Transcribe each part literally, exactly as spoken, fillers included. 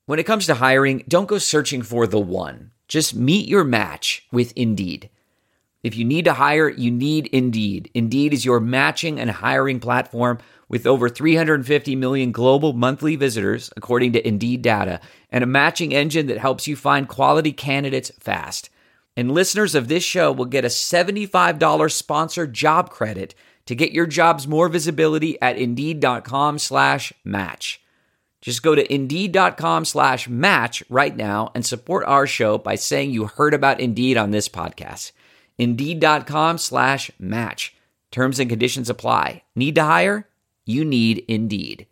When it comes to hiring, don't go searching for the one. Just meet your match with Indeed. If you need to hire, you need Indeed. Indeed is your matching and hiring platform with over three hundred fifty million global monthly visitors, according to Indeed data, and a matching engine that helps you find quality candidates fast. And listeners of this show will get a seventy-five dollars sponsored job credit to get your jobs more visibility at Indeed.com slash match. Just go to Indeed.com slash match right now and support our show by saying you heard about Indeed on this podcast. Indeed.com slash match. Terms and conditions apply. Need to hire? You need Indeed.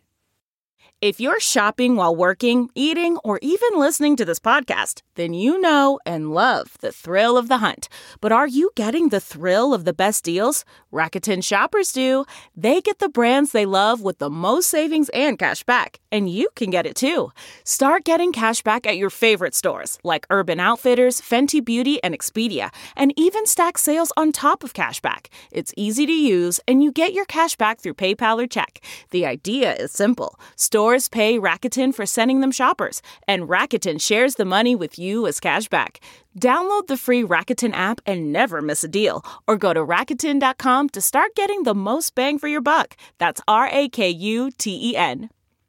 If you're shopping while working, eating, or even listening to this podcast, then you know and love the thrill of the hunt. But are you getting the thrill of the best deals? Rakuten shoppers do. They get the brands they love with the most savings and cash back. And you can get it too. Start getting cash back at your favorite stores like Urban Outfitters, Fenty Beauty, and Expedia. And even stack sales on top of cash back. It's easy to use, and you get your cash back through PayPal or check. The idea is simple. Stores pay Rakuten for sending them shoppers, and Rakuten shares the money with you as cash back. Download the free Rakuten app and never miss a deal. Or go to Rakuten dot com to start getting the most bang for your buck. That's R A K U T E N.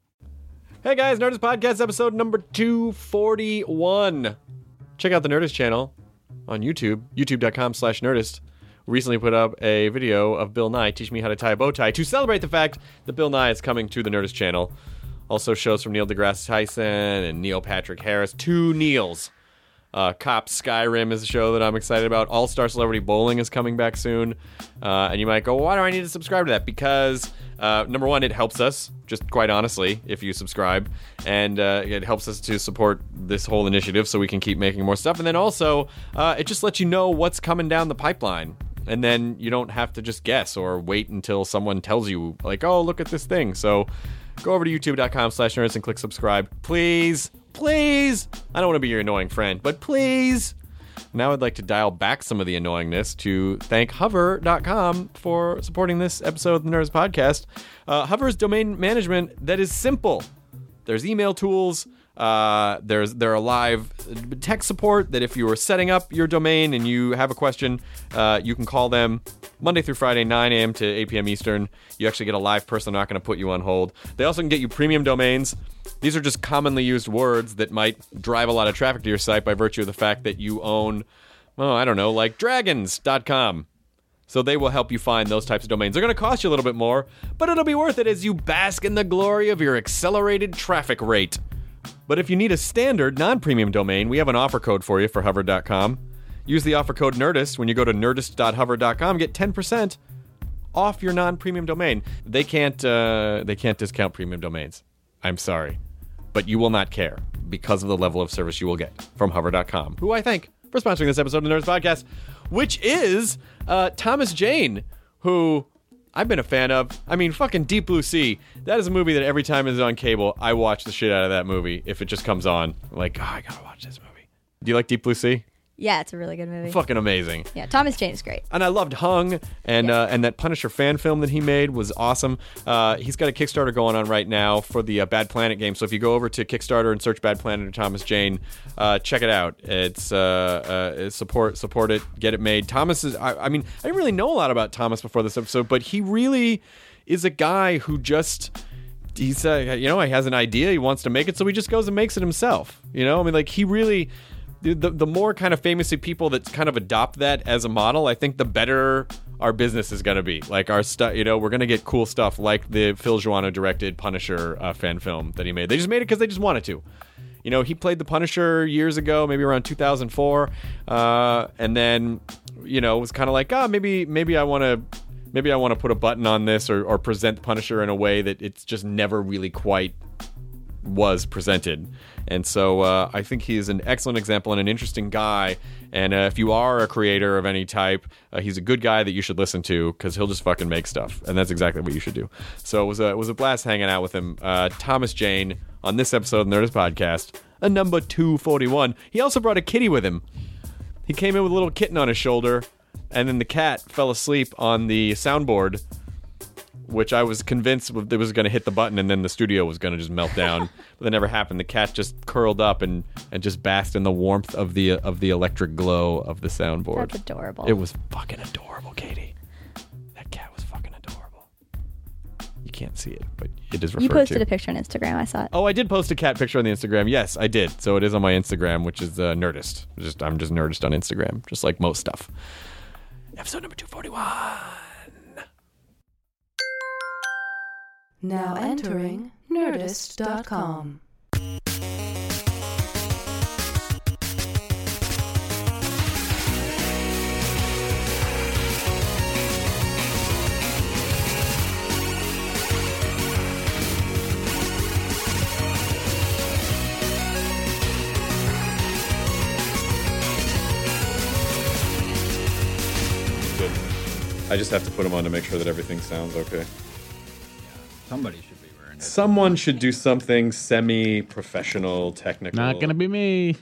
Hey guys, Nerdist Podcast episode number two forty-one. Check out the Nerdist channel on YouTube, youtube.com slash Nerdist. We recently put up a video of Bill Nye teaching me how to tie a bow tie to celebrate the fact that Bill Nye is coming to the Nerdist channel. Also shows from Neil deGrasse Tyson and Neil Patrick Harris. Two Neils. Uh, Cops Skyrim is a show that I'm excited about. All-Star Celebrity Bowling is coming back soon. Uh, and you might go, well, why do I need to subscribe to that? Because, uh, number one, it helps us, just quite honestly, if you subscribe. And uh, it helps us to support this whole initiative so we can keep making more stuff. And then also, uh, it just lets you know what's coming down the pipeline. And then you don't have to just guess or wait until someone tells you, like, oh, look at this thing. So go over to youtube.com slash nerds and click subscribe. Please, please. I don't want to be your annoying friend, but please. Now I'd like to dial back some of the annoyingness to thank hover dot com for supporting this episode of the Nerds Podcast. Uh, Hover is domain management that is simple. There's email tools. Uh, there's there are live tech support that if you are setting up your domain and you have a question, uh, you can call them Monday through Friday, nine a.m. to eight p.m. Eastern. You actually get a live person, not going to put you on hold. They also can get you premium domains. These are just commonly used words that might drive a lot of traffic to your site by virtue of the fact that you own, oh, I don't know, like dragons dot com. So they will help you find those types of domains. They're going to cost you a little bit more, but it'll be worth it as you bask in the glory of your accelerated traffic rate. But if you need a standard, non-premium domain, we have an offer code for you for hover dot com. Use the offer code NERDIST when you go to nerdist dot hover dot com. Get ten percent off your non-premium domain. They can't, uh, they can't discount premium domains. I'm sorry. But you will not care because of the level of service you will get from hover dot com, who I thank for sponsoring this episode of the Nerds Podcast, which is uh, Thomas Jane, who I've been a fan of. I mean, fucking Deep Blue Sea. That is a movie that every time it's on cable, I watch the shit out of that movie. If it just comes on, I'm like, oh, I gotta watch this movie. Do you like Deep Blue Sea? Yeah, it's a really good movie. Fucking amazing. Yeah, Thomas Jane is great. And I loved Hung, and Yeah. uh, and that Punisher fan film that he made was awesome. Uh, he's got a Kickstarter going on right now for the uh, Bad Planet game. So if you go over to Kickstarter and search Bad Planet or Thomas Jane, uh, check it out. It's uh, uh, support support it, get it made. Thomas is. I, I mean, I didn't really know a lot about Thomas before this episode, but he really is a guy who just. He's uh, you know he has an idea, he wants to make it, so he just goes and makes it himself. You know, I mean, like he really. The, the more kind of famous people that kind of adopt that as a model, I think the better our business is going to be. Like our stuff, you know, we're going to get cool stuff like the Phil Joannou directed Punisher uh, fan film that he made. They just made it because they just wanted to. You know, he played the Punisher years ago, maybe around two thousand four, uh, and then, you know, was kind of like, ah, oh, maybe maybe I want to maybe I want to put a button on this or, or present the Punisher in a way that it's just never really quite was presented. And so uh, I think he's an excellent example and an interesting guy. And uh, if you are a creator of any type, uh, he's a good guy that you should listen to because he'll just fucking make stuff. And that's exactly what you should do. So it was a, it was a blast hanging out with him. Uh, Thomas Jane on this episode of the Nerdist Podcast, a number two forty-one. He also brought a kitty with him. He came in with a little kitten on his shoulder, and then the cat fell asleep on the soundboard. which I was convinced it was going to hit the button and then the studio was going to just melt down. But that never happened. The cat just curled up and, and just basked in the warmth of the of the electric glow of the soundboard. That's adorable. It was fucking adorable, Katie. That cat was fucking adorable. You can't see it, but it is referred to. You posted to. a picture on Instagram. I saw it. Oh, I did post a cat picture on the Instagram. Yes, I did. So it is on my Instagram, which is uh, Nerdist. Just I'm just Nerdist on Instagram, just like most stuff. Episode number two forty-one. Now entering Nerdist dot com. I just have to put them on to make sure that everything sounds okay. Somebody should be wearing it. Someone should do something semi-professional, technical. Not gonna be me.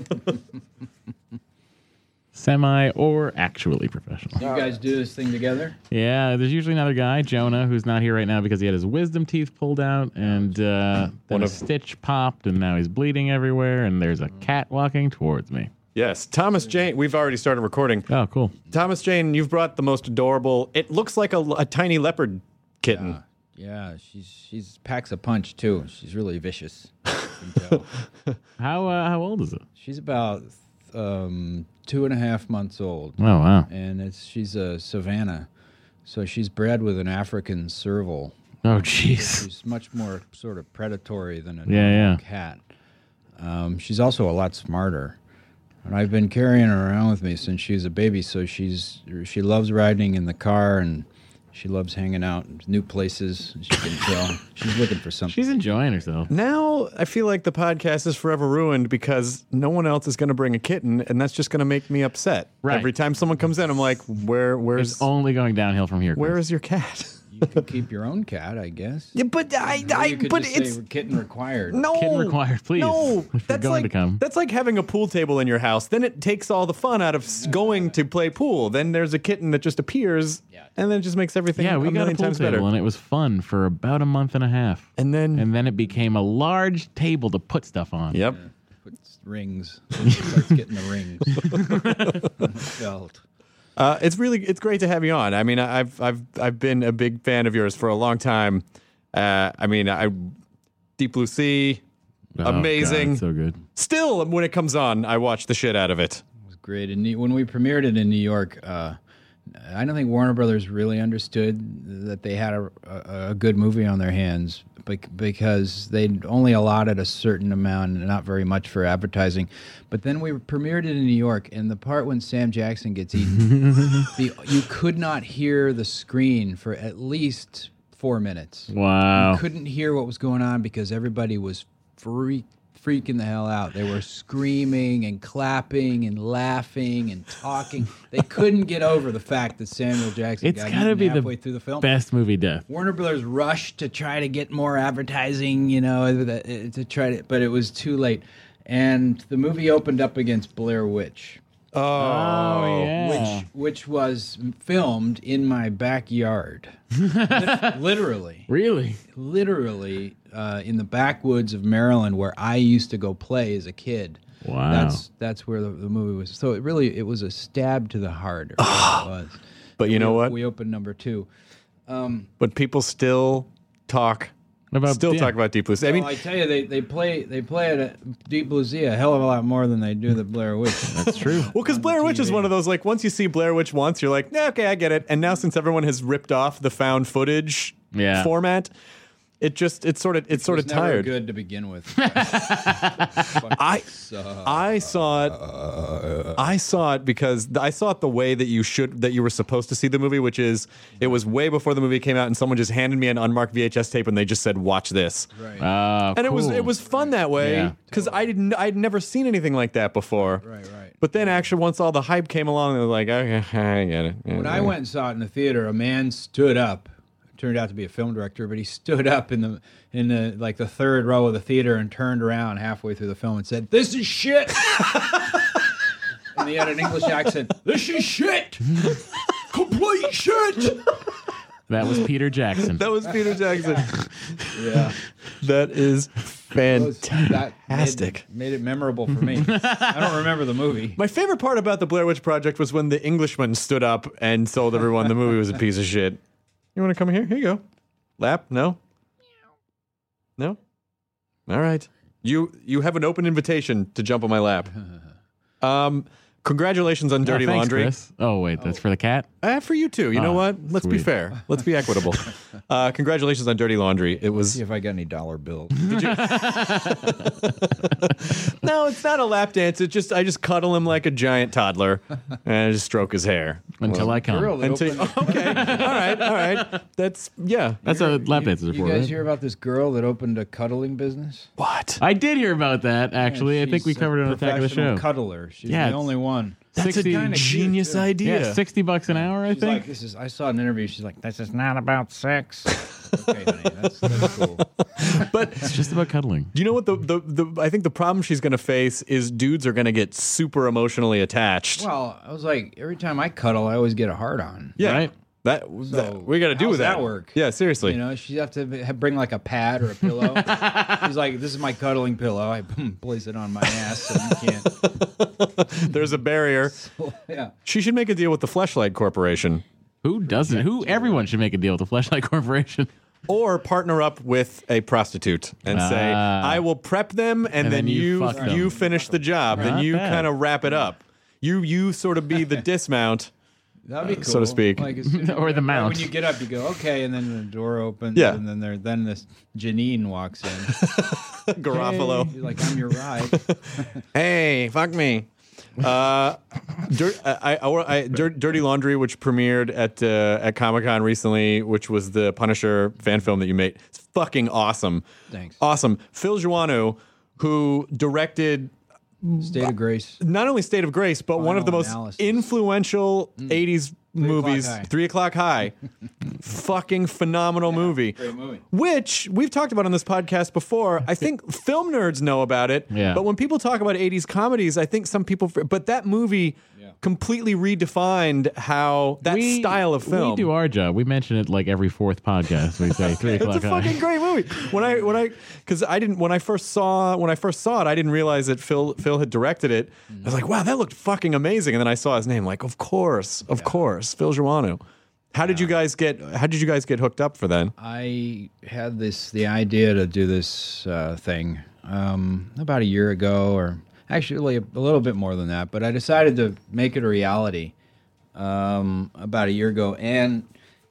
Semi or actually professional. You guys do this thing together? Yeah, there's usually another guy, Jonah, who's not here right now because he had his wisdom teeth pulled out, and uh, then One a of- stitch popped, and now he's bleeding everywhere, and there's a cat walking towards me. Yes, Thomas Jane. We've already started recording. Oh, cool. Thomas Jane, you've brought the most adorable. It looks like a, a tiny leopard kitten. Yeah, she's she's packs a punch too. She's really vicious. You can tell. How uh, how old is it? She's about um, two and a half months old, Oh, wow. and it's she's a Savannah, so she's bred with an African serval. Oh, jeez. She's much more sort of predatory than a Yeah, normal yeah. cat. Um, she's also a lot smarter. And I've been carrying her around with me since she was a baby, so she's she loves riding in the car and she loves hanging out in new places. As you can tell, she's looking for something. She's enjoying herself. Now I feel like the podcast is forever ruined because no one else is going to bring a kitten, and that's just going to make me upset. Right. Every time someone comes in, I'm like, "Where? Where's? It's only going downhill from here. Where Chris. is your cat?" You could keep your own cat, I guess. Yeah, but I, Or I, you could but just it's say kitten required. no Kitten required, please, No, if you're that's going like to come. that's like having a pool table in your house. Then it takes all the fun out of s going to play pool. Then there's a kitten that just appears, Yeah. and then it just makes everything Yeah, a we got a million pool times table, better. and it was fun for about a month and a half. And then, And then it became a large table to put stuff on. yep. Puts rings. Starts getting the rings. On the belt. Uh, it's really it's great to have you on. I mean, I've I've I've been a big fan of yours for a long time. Uh, I mean, I Deep Blue Sea, Oh, amazing. God, so good. Still, when it comes on, I watch the shit out of it. It was great. And when we premiered it in New York, uh, I don't think Warner Brothers really understood that they had a, a, a good movie on their hands bec- because they'd only allotted a certain amount, and not very much for advertising. But then we premiered it in New York, and the part when Sam Jackson gets eaten, the, you could not hear the screen for at least four minutes. Wow. You couldn't hear what was going on because everybody was freak, freaking the hell out. They were screaming and clapping and laughing and talking. They couldn't get over the fact that Samuel Jackson It's got gotta eaten be halfway the through the film. best movie death. Warner Brothers rushed to try to get more advertising, you know, to try to, but it was too late. And the movie opened up against Blair Witch. Oh, yeah. Which which was filmed in my backyard. Literally. Really? Literally uh, in the backwoods of Maryland where I used to go play as a kid. Wow. That's that's where the, the movie was. So it really it was a stab to the heart. It really was. But you know we, what? We opened number two. Um, But people still talk, About, still yeah. talk about Deep Blue Sea. I mean, well, I tell you, they, they play they play it at Deep Blue Sea a hell of a lot more than they do the Blair Witch. That's true. well, because Blair Witch is one of those, like, once you see Blair Witch once, you're like, nah, okay, I get it. And now since everyone has ripped off the found footage Yeah. format, it just, it's sort of, it's sort It of was never tired. good to begin with. I I saw it. I saw it because I saw it the way that you should that you were supposed to see the movie, which is it was way before the movie came out, and someone just handed me an unmarked V H S tape, and they just said, "Watch this." Right. Oh, And it was cool. it was fun that way Yeah. because I didn't I'd never seen anything like that before. Right, right. But then actually, once all the hype came along, they were like, "Okay, I get it." When I went and saw it in the theater, a man stood up. Turned out to be a film director, but he stood up in the in the like the third row of the theater and turned around halfway through the film and said, "This is shit." And he had an English accent. "This is shit, complete shit." That was Peter Jackson. That was Peter Jackson. Yeah. That is Those- that fantastic. made, made it memorable for me. I don't remember the movie. My favorite part about the Blair Witch Project was when the Englishman stood up and told everyone the movie was a piece of shit. You want to come here? Here you go. Lap? No? No? All right. You you have an open invitation to jump on my lap. Um, congratulations on Dirty Oh, thanks, Laundry. Chris. Oh, wait, that's for the cat? Uh, for you too. You know Ah, what? Let's be sweet. fair. Let's be equitable. Uh, congratulations on Dirty Laundry. It was See if I got any dollar bills. no, it's not a lap dance. It just I just cuddle him like a giant toddler and I just stroke his hair Until I come. Girl that until. opened- Okay, all right, all right. That's yeah. That's a lap dance is You for, guys right? hear about this girl that opened a cuddling business? What? I did hear about that, actually. I think we She's covered it on a Attack of the professional Show. Cuddler. She's Yeah, the it's- only one. That's sixty a kinda cute, genius too. idea. Yeah, sixty bucks an hour, I She's think. like, this is. I saw an interview. She's like, this is not about sex. Okay, honey, that's, that's cool. But It's just about cuddling. do you know what the, the, the I think the problem she's going to face is dudes are going to get super emotionally attached. Well, I was like, every time I cuddle, I always get a hard on. yeah. Right? That, So, that we got to do how's with that. that work? Yeah, seriously. You know, she have to ha- bring like a pad or a pillow. She's like, this is my cuddling pillow. I place it on my ass so you can't. There's a barrier. Yeah. She should make a deal with the Fleshlight Corporation Who doesn't? Who? Everyone should make a deal with the Fleshlight Corporation. or partner up with a prostitute and say, Ah. I will prep them and, And then, then you you fuck them. you finish the job. Then Not you bad. kind of wrap it up. You you sort of be the dismount. That'd be cool. so to speak. Like, as soon- Or the right mount. When you get up, you go, okay, and then the door opens. Yeah. And then there, then this Janine walks in. Garofalo. You're like, I'm your ride. Hey, fuck me. Uh, Dirt, I, I, I, Dirt, Dirty Laundry, which premiered at uh, at Comic Con recently, which was the Punisher fan film that you made. It's fucking awesome. Thanks. Awesome. Phil Joannou, who directed State of Grace. not only State of Grace, but one of the Final most Analysis. influential eighties movies, O'Clock High. Three O'Clock High. Fucking phenomenal movie. Great movie. Which we've talked about on this podcast before. I think film nerds know about it. Yeah. But when people talk about eighties comedies, I think some people, but that movie completely redefined how that We- style of film. We do our job. We mention it like every fourth podcast. We say three It's a o'clock high. fucking great movie. When I when I because I didn't when I first saw when I first saw it, I didn't realize that Phil Phil had directed it. I was like, wow, that looked fucking amazing. And then I saw his name, like, of course, of course, Phil Joannou. How did you guys get? How did you guys get hooked up for then? I had this the idea to do this uh, thing um, about a year ago, or actually a, a little bit more than that. But I decided to make it a reality um, about a year ago, and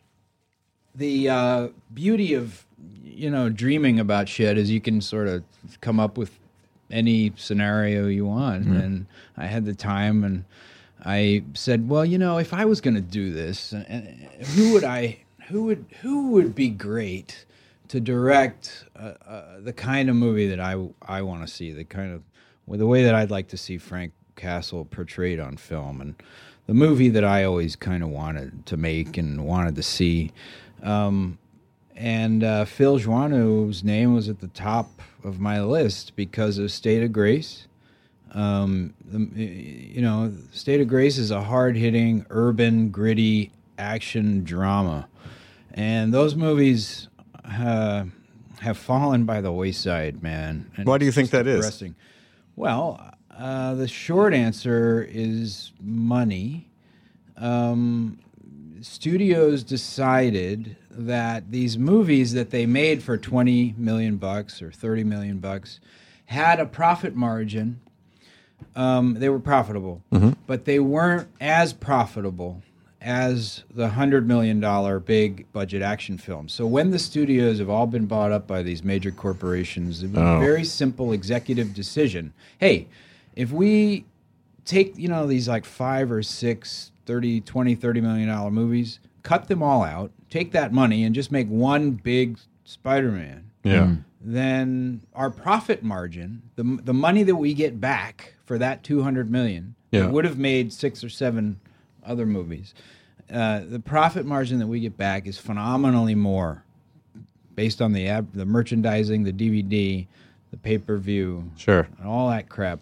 the uh, beauty of you know dreaming about shit is you can sort of come up with any scenario you want, and I had the time and. I said, well, you know, if I was going to do this, and, and who would I, who would, who would be great to direct uh, uh, the kind of movie that I, I want to see, the kind of, well, the way that I'd like to see Frank Castle portrayed on film, and the movie that I always kind of wanted to make and wanted to see. Um, and uh, Phil Joannou's name was at the top of my list because of State of Grace. Um, the, you know, State of Grace is a hard-hitting, urban, gritty action drama, and those movies uh, have fallen by the wayside, man. And Why do you it's think just that is? depressing. Well, uh, the short answer is money. Um, studios decided that these movies that they made for twenty million bucks or thirty million bucks had a profit margin. Um, they were profitable, but they weren't as profitable as the hundred million dollar big budget action films. So when the studios have all been bought up by these major corporations, it was a very simple executive decision. Hey, if we take, you know, these like five or six, thirty, twenty, thirty million dollar movies, cut them all out, take that money and just make one big Spider-Man. Yeah. Then our profit margin, the the money that we get back for that two hundred million, Yeah. that would have made six or seven other movies. Uh, the profit margin that we get back is phenomenally more, based on the ab- the merchandising, the D V D, the pay per view, Sure. and all that crap.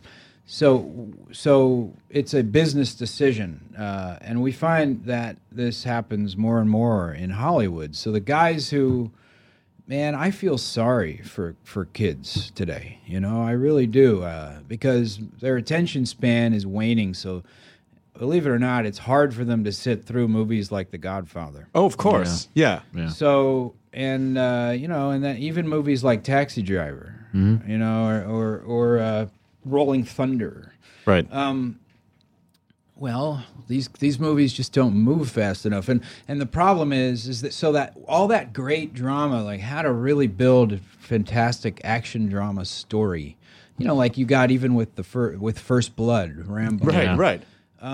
so so it's a business decision, uh, and we find that this happens more and more in Hollywood. So the guys who, man, I feel sorry for, for kids today. You know, I really do, uh, because their attention span is waning. So believe it or not, it's hard for them to sit through movies like The Godfather. Oh, of course. Yeah. Yeah. So, and, uh, you know, and then even movies like Taxi Driver, Mm-hmm. you know, or, or, or uh, Rolling Thunder. Right. Um, well, these these movies just don't move fast enough, and and the problem is is that so that all that great drama, like how to really build a fantastic action drama story, you know, like you got even with the fir- with First Blood, Rambo, right, Yeah. right.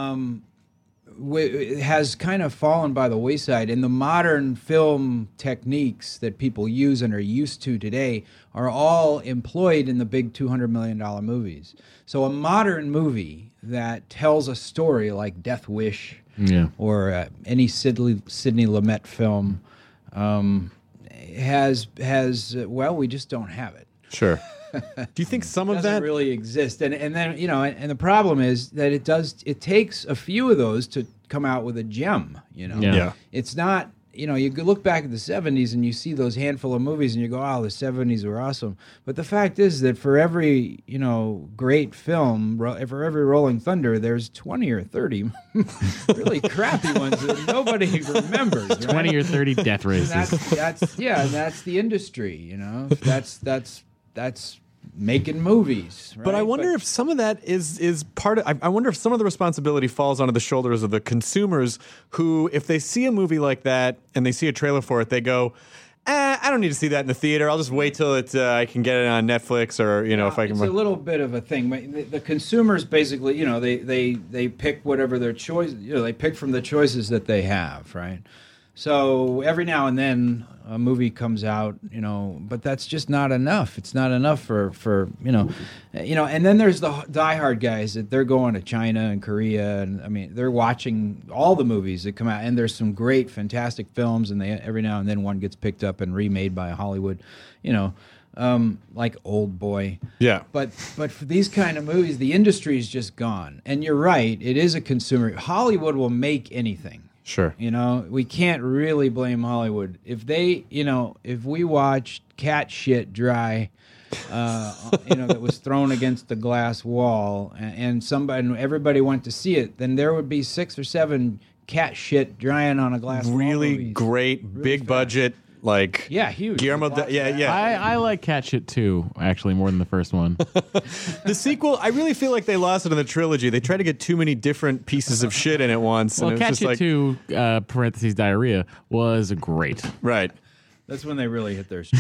w- has kind of fallen by the wayside. And the modern film techniques that people use and are used to today are all employed in the big two hundred million dollars movies. So a modern movie that tells a story like Death Wish Yeah. or uh, any Sidney, Sidney Lumet film um, has, has uh, well, we just don't have it. Sure. Do you think some of doesn't that really exist, and and then you know, and, and the problem is that it does. It takes a few of those to come out with a gem. You know, Yeah. Yeah. it's not. You know, you could look back at the seventies and you see those handful of movies, and you go, "Oh, the seventies were awesome." But the fact is that for every you know great film, ro- for every Rolling Thunder, there's twenty or thirty really crappy ones that nobody remembers. Right? twenty or thirty death And races. that's that's yeah, and that's the industry. You know, that's that's that's making movies. Right? But I wonder if some of that is is part of. I, I wonder if some of the responsibility falls onto the shoulders of the consumers who, if they see a movie like that and they see a trailer for it, they go, eh, "I don't need to see that in the theater. I'll just wait till it. Uh, I can get it on Netflix, or you know, if I can." It's a little bit of a thing. But The, the consumers basically, you know, they, they, they pick whatever their choice. You know, they pick from the choices that they have, right? So every now and then a movie comes out, you know, but that's just not enough. It's not enough for, for you know, you know. And then there's the diehard guys that they're going to China and Korea, and I mean they're watching all the movies that come out. And there's some great, fantastic films, and they every now and then one gets picked up and remade by Hollywood, you know, um, like Old Boy. Yeah. But but for these kind of movies, the industry is just gone. And you're right, it is a consumer. Hollywood will make anything. Sure. You know, we can't really blame Hollywood. If they, you know, if we watched cat shit dry, uh, you know, that was thrown against the glass wall, and, and somebody, and everybody went to see it, then there would be six or seven cat shit drying on a glass wall. Really movies. great, Really big fast. budget, like Yeah, huge. Guillermo. Lots De- yeah, of yeah. I, I like Cat Shit too, actually, more than the first one. The sequel, I really feel like they lost it in the trilogy. They tried to get too many different pieces of shit in at once, Well, and it was Cat just Shit like, two, uh, parentheses, diarrhea, was great. right. That's when they really hit their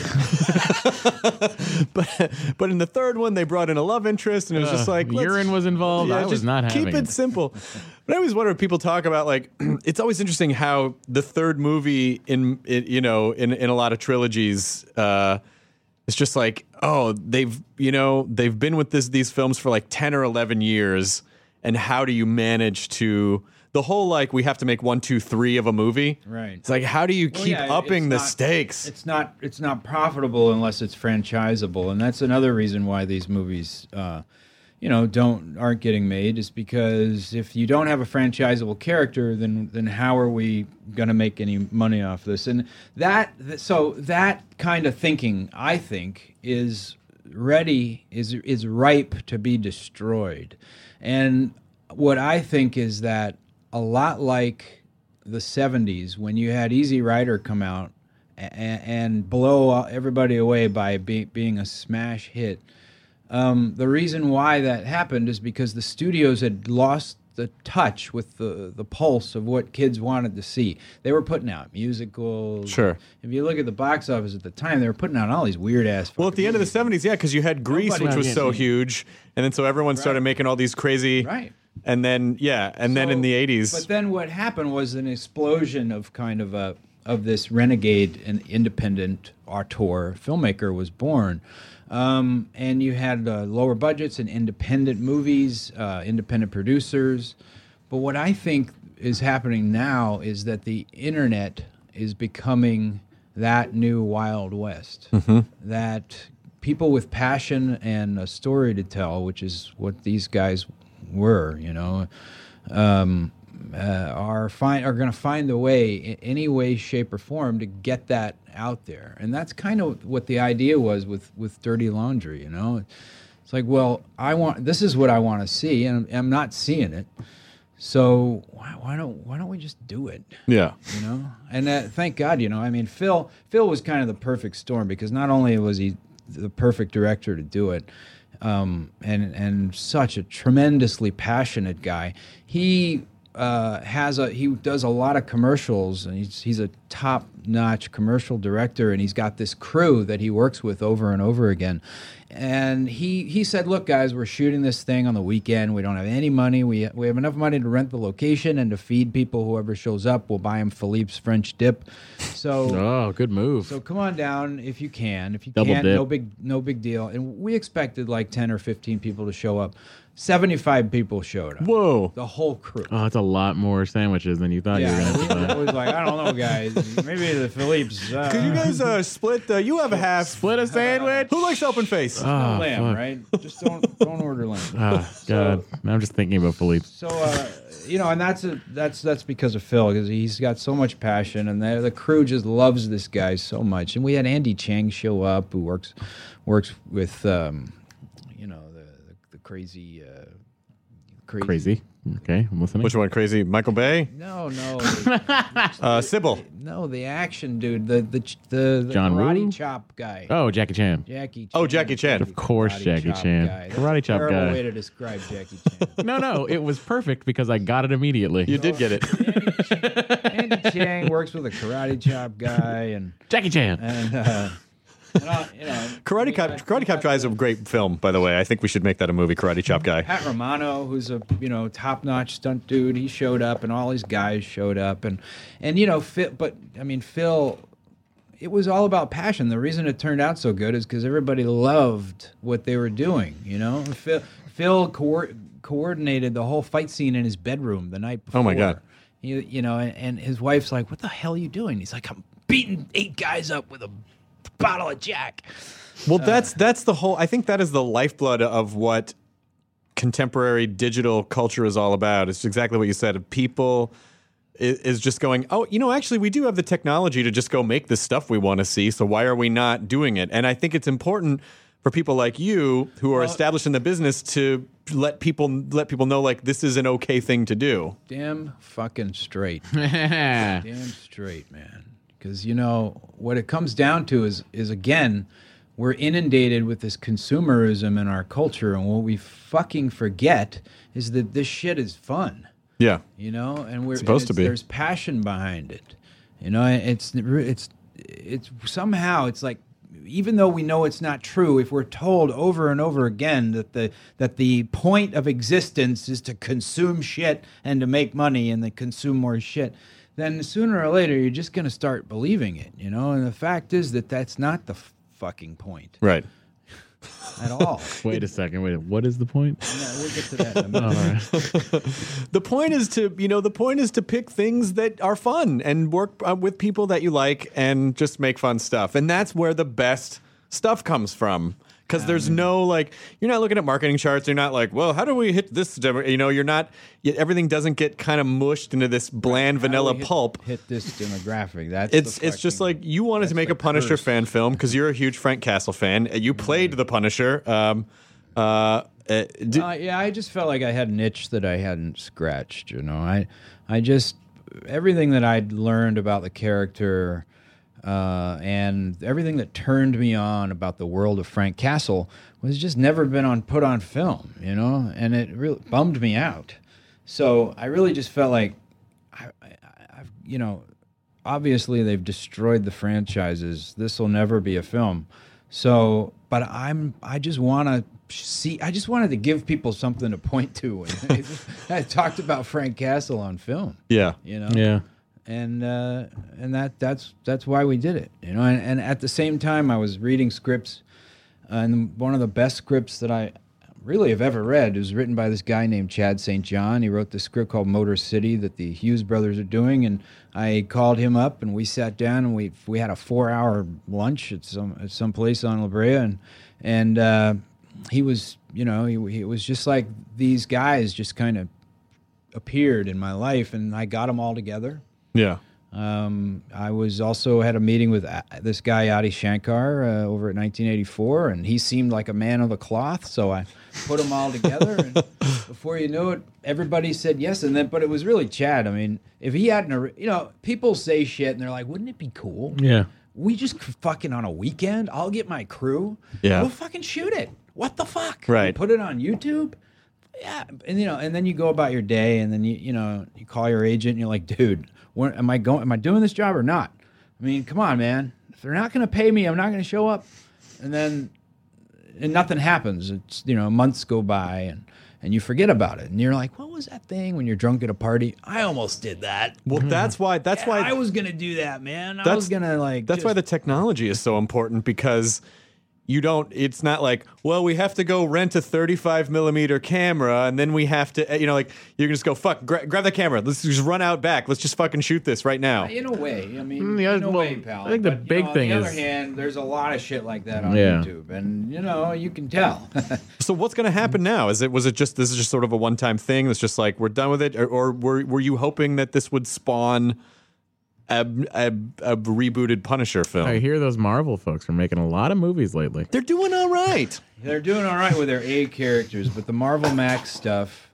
stride. But but in the third one, they brought in a love interest, and it was just Uh, like let's- urine was involved. I was just not keep having it it. simple. But I always wonder if people talk about like it's always interesting how the third movie in, in you know in in a lot of trilogies. Uh, It's just like, oh, they've you know they've been with this these films for like ten or eleven years, and how do you manage to the whole like we have to make one, two, three of a movie? Right. It's like how do you Well, keep yeah, upping it's the not- stakes? It's not it's not profitable unless it's franchisable, and that's another reason why these movies, uh, you know, don't aren't getting made. Is because if you don't have a franchisable character, then then how are we going to make any money off this? And that so that kind of thinking, I think, is ready is is ripe to be destroyed. And what I think is that a lot like the seventies when you had Easy Rider come out and, and blow everybody away by be, being a smash hit. Um, the reason why that happened is because the studios had lost the touch with the, the pulse of what kids wanted to see. They were putting out musicals. Sure. If you look at the box office at the time, they were putting out all these weird ass. Well, at the end of the seventies, yeah, because you had Grease, Nobody which was had so seen. huge, and then so everyone started Right. making all these crazy, Right. And then yeah, and then So- in the eighties, But then what happened was an explosion of kind of a of this renegade and independent auteur filmmaker was born. Um, and you had uh, lower budgets and independent movies, uh, independent producers. But what I think is happening now is that the internet is becoming that new Wild West. That people with passion and a story to tell, which is what these guys were, you know, um, uh, are find are going to find a way, in any way, shape, or form, to get that out there. And that's kind of what the idea was with, with Dirty Laundry, you know. It's like, well, I want this is what I want to see, and I'm, I'm not seeing it. So why, why don't why don't we just do it? Yeah. You know, and uh, thank God, you know. I mean, Phil Phil was kind of the perfect storm, because not only was he the perfect director to do it, um, and and such a tremendously passionate guy, he uh, has a he does a lot of commercials, and he's he's a top notch commercial director, and he's got this crew that he works with over and over again. And he, he said, look, guys, we're shooting this thing on the weekend. We don't have any money. We we have enough money to rent the location and to feed people. Whoever shows up, we'll buy him Philippe's French dip. So, Oh, good move. so come on down if you can. If you Double can't, dip. no big no big deal. And we expected like ten or fifteen people to show up. seventy-five people showed up. Whoa. The whole crew. Oh, that's a lot more sandwiches than you thought you were Yeah, going to we have. was like, I don't know, guys. Maybe the Philippe's. Uh, Could you guys uh, split? Uh, you have a half. Split a sandwich? Who likes open face? no Oh, lamb, fuck. right? Just don't don't order lamb. Oh, God. Now I'm just thinking about Philippe. So, uh, you know, and that's a, that's that's because of Phil, because he's got so much passion, and the, the crew just loves this guy so much. And we had Andy Chang show up, who works works with, um, you know, the the, the crazy, uh, crazy, Crazy. Okay, I'm listening. Which one? Crazy Michael Bay? No, no, Uh, Sybil. no, the action dude, the the the, the John karate Woo? chop guy. Oh, Jackie Chan. Jackie Chan. Oh, Jackie Chan. Of course, Karate Jackie chop Chan. guy. That's Karate a chop terrible guy. way to describe Jackie Chan. No, no, it was perfect because I got it immediately. You did get it. Andy Chang works with a karate chop guy, and Jackie Chan. and uh, and, uh, you know, Karate Cop. Karate Cop Guy is a great film, by the way. I think we should make that a movie. Karate Chop Guy. Pat Romano, who's a you know top-notch stunt dude, he showed up, and all these guys showed up, and and you know, Phil, but I mean, Phil, it was all about passion. The reason it turned out so good is because everybody loved what they were doing. You know, Phil, Phil co- coordinated the whole fight scene in his bedroom the night before. Oh, my God. You, you know, and, and his wife's like, "What the hell are you doing?" He's like, "I'm beating eight guys up with a bottle of Jack." Well, that's that's the whole. I think that is the lifeblood of what contemporary digital culture is all about. It's exactly what you said. People is, is just going, oh, you know, actually, we do have the technology to just go make the stuff we want to see. So why are we not doing it? And I think it's important for people like you who are Well, established in the business to let people let people know, like, this is an okay thing to do. Damn fucking straight. Damn straight, man. Because, you know, what it comes down to is, is again, we're inundated with this consumerism in our culture, and what we fucking forget is that this shit is fun, Yeah. you know? And we're Supposed and to it's- be. There's passion behind it. You know, it's it's it's somehow it's like, even though we know it's not true, if we're told over and over again that the that the point of existence is to consume shit and to make money and to consume more shit, then sooner or later you're just going to start believing it, you know? And the fact is that that's not the f- fucking point Right. at all. Wait a second. Wait. What is the point? Yeah, we'll get to that in a All minute. right. The point is to, you know, the point is to pick things that are fun and work uh, with people that you like and just make fun stuff. And that's where the best stuff comes from. Because there's no, like, you're not looking at marketing charts. You're not like, well, how do we hit this? demo-" You know, you're not, y- everything doesn't get kind of mushed into this bland How do vanilla we hit, pulp. Hit this demographic. That's It's the it's just fucking- like you wanted to that's make the a Punisher curse. fan film because you're a huge Frank Castle fan. You played the Punisher. Um, uh, uh, d- Uh, yeah, I just felt like I had an itch that I hadn't scratched. You know, I, I just everything that I'd learned about the character, uh, and everything that turned me on about the world of Frank Castle was just never been on put on film. You know, and it really bummed me out. So I really just felt like, I, I, I've you know, obviously they've destroyed the franchises. This will never be a film. So, but I'm I just want to see. I just wanted to give people something to point to. And I talked about Frank Castle on film, yeah. you know. Yeah. And uh, and that that's that's why we did it, you know. And, and at the same time, I was reading scripts, uh, and one of the best scripts that I really have ever read was written by this guy named Chad Saint John. He wrote this script called Motor City that the Hughes brothers are doing, and I called him up, and we sat down, and we we had a four hour lunch at some at some place on La Brea, and and uh, he was, you know, he, he was just like these guys just kind of appeared in my life, and I got them all together. Yeah. Um, I was also had a meeting with uh, this guy Adi Shankar uh, over at nineteen eighty-four, and he seemed like a man of the cloth. So I put them all together, and before you knew it, everybody said yes. And then, but it was really Chad. I mean, if he hadn't, you know, people say shit, and they're like, "Wouldn't it be cool? Yeah. We just fucking on a weekend. I'll get my crew. Yeah. We'll fucking shoot it. What the fuck? Right. We'll put it on YouTube." Yeah, and you know, and then you go about your day, and then you you know you call your agent, and you're like, dude, when, am I going? Am I doing this job or not? I mean, come on, man. If they're not going to pay me, I'm not going to show up. And then, and nothing happens. It's you know months go by, and and you forget about it, and you're like, what was that thing when you're drunk at a party? I almost did that. Well, that's why. That's Yeah, why I was going to do that, man. I That's- was going to like. That's just, why the technology is so important, because you don't, it's not like, well, we have to go rent a thirty-five millimeter camera, and then we have to, you know, like, you can just go, fuck, gra- grab the camera. Let's just run out back. Let's just fucking shoot this right now. In a way, I mean, Mm, yeah, in a well, way, pal. I think the But, you big know, on thing the is- other hand, there's a lot of shit like that on Yeah. YouTube, and you know, you can tell. So what's going to happen now? Is it, was it just, this is just sort of a one-time thing that's just like, we're done with it? Or, or were, were you hoping that this would spawn a, a, a rebooted Punisher film? I hear those Marvel folks are making a lot of movies lately. They're doing all right. They're doing all right with their A characters, but the Marvel Max stuff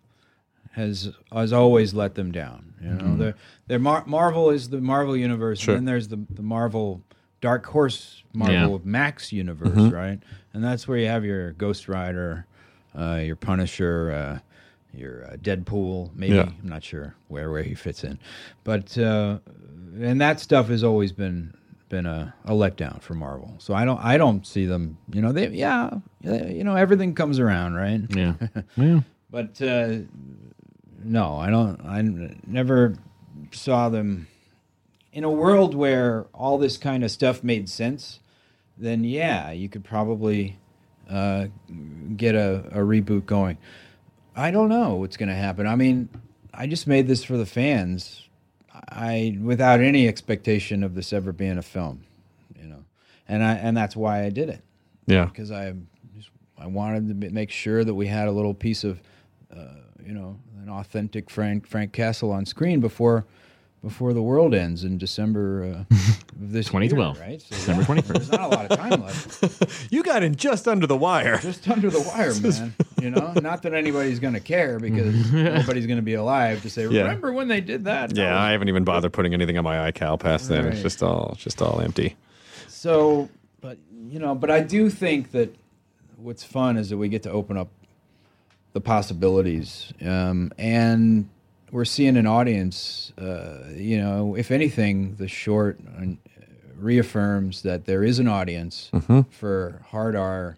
has has always let them down. You know, Mm-hmm. they're, they're Mar- Marvel is the Marvel universe, Sure. and then there's the the Marvel Dark Horse Marvel Yeah. Max universe, Mm-hmm. right? And that's where you have your Ghost Rider, uh, your Punisher, uh, your uh, Deadpool. Maybe Yeah. I'm not sure where where he fits in, but uh, and that stuff has always been been a, a letdown for Marvel. So I don't I don't see them. You know, they yeah, you know, everything comes around, right? Yeah. Yeah. But uh, no, I don't. I n- never saw them in a world where all this kind of stuff made sense. Then yeah, you could probably uh, get a, a reboot going. I don't know what's going to happen. I mean, I just made this for the fans. I without any expectation of this ever being a film, you know, and I and that's why I did it. Yeah. Because I just I wanted to ma- make sure that we had a little piece of, uh, you know, an authentic Frank Frank Castle on screen before before the world ends in December uh, of this twenty twelve, year, right? So, December yeah, twenty-first. There's not a lot of time left. You got in just under the wire. Just under the wire, man. You know, not that anybody's going to care because nobody's going to be alive to say, Yeah. remember when they did that? That Yeah, was I haven't even bothered putting anything on my iCal past then. It's Right. just all, just all empty. So, but you know, but I do think that what's fun is that we get to open up the possibilities, um, and we're seeing an audience. Uh, you know, if anything, the short uh, reaffirms that there is an audience for hard R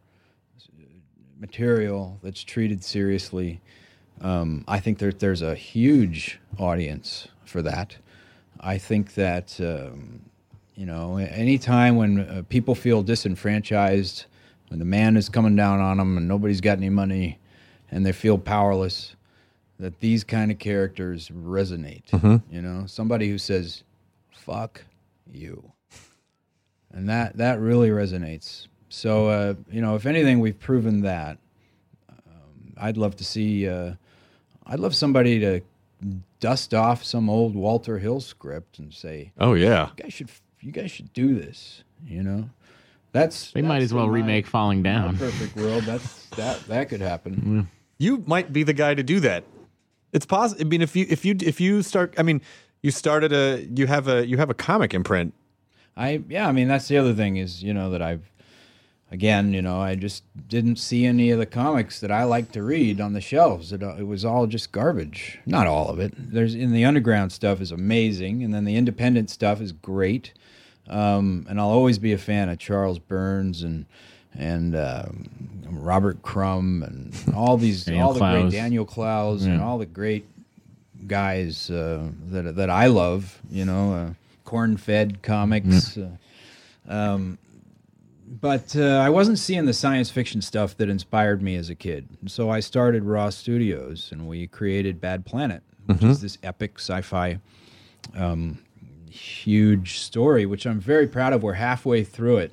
material that's treated seriously. Um, I think there, there's a huge audience for that. I think that. Um, You know, any time when uh, people feel disenfranchised, when the man is coming down on them and nobody's got any money and they feel powerless, that these kind of characters resonate. You know, somebody who says, fuck you. And that, that really resonates. So, uh, you know, if anything, we've proven that. Um, I'd love to see, uh, I'd love somebody to dust off some old Walter Hill script and say, Oh, yeah. you guys should you guys should do this, you know. That's They might that's as well in my- remake Falling my Down. perfect world. That's that that could happen. You might be the guy to do that. It's possible. I mean, if you if you if you start, I mean, you started a you have a you have a comic imprint. I yeah, I mean that's the other thing is, you know, that I've again, you know, I just didn't see any of the comics that I like to read on the shelves. It, it was all just garbage. Not all of it. There's in the underground stuff is amazing, and then the independent stuff is great. Um, and I'll always be a fan of Charles Burns and and um, Robert Crumb and all these Daniel all the great Clowes. Daniel Clowes and Yeah. all the great guys uh, that that I love. You know, uh, corn-fed comics. Uh, um, but uh, I wasn't seeing the science fiction stuff that inspired me as a kid. So I started Raw Studios, and we created Bad Planet, which is this epic sci-fi, um, huge story, which I'm very proud of. We're halfway through it.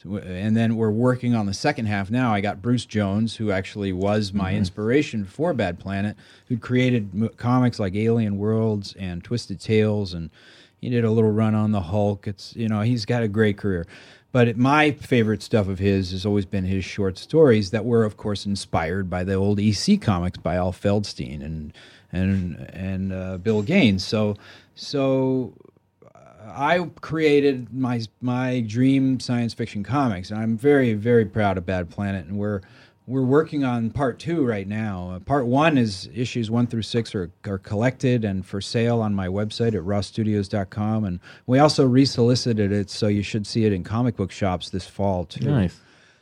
And then we're working on the second half now. I got Bruce Jones, who actually was my mm-hmm. inspiration for Bad Planet, who created m- comics like Alien Worlds and Twisted Tales, and he did a little run on the Hulk. It's you know he's got a great career. But it, my favorite stuff of his has always been his short stories that were, of course, inspired by the old E C comics by Al Feldstein and and and uh, Bill Gaines. So so. I created my my dream science fiction comics, and I'm very very proud of Bad Planet. And we're we're working on part two right now. Uh, part one is issues one through six are are collected and for sale on my website at raw studios dot com, and we also resolicited it, so you should see it in comic book shops this fall too. Nice.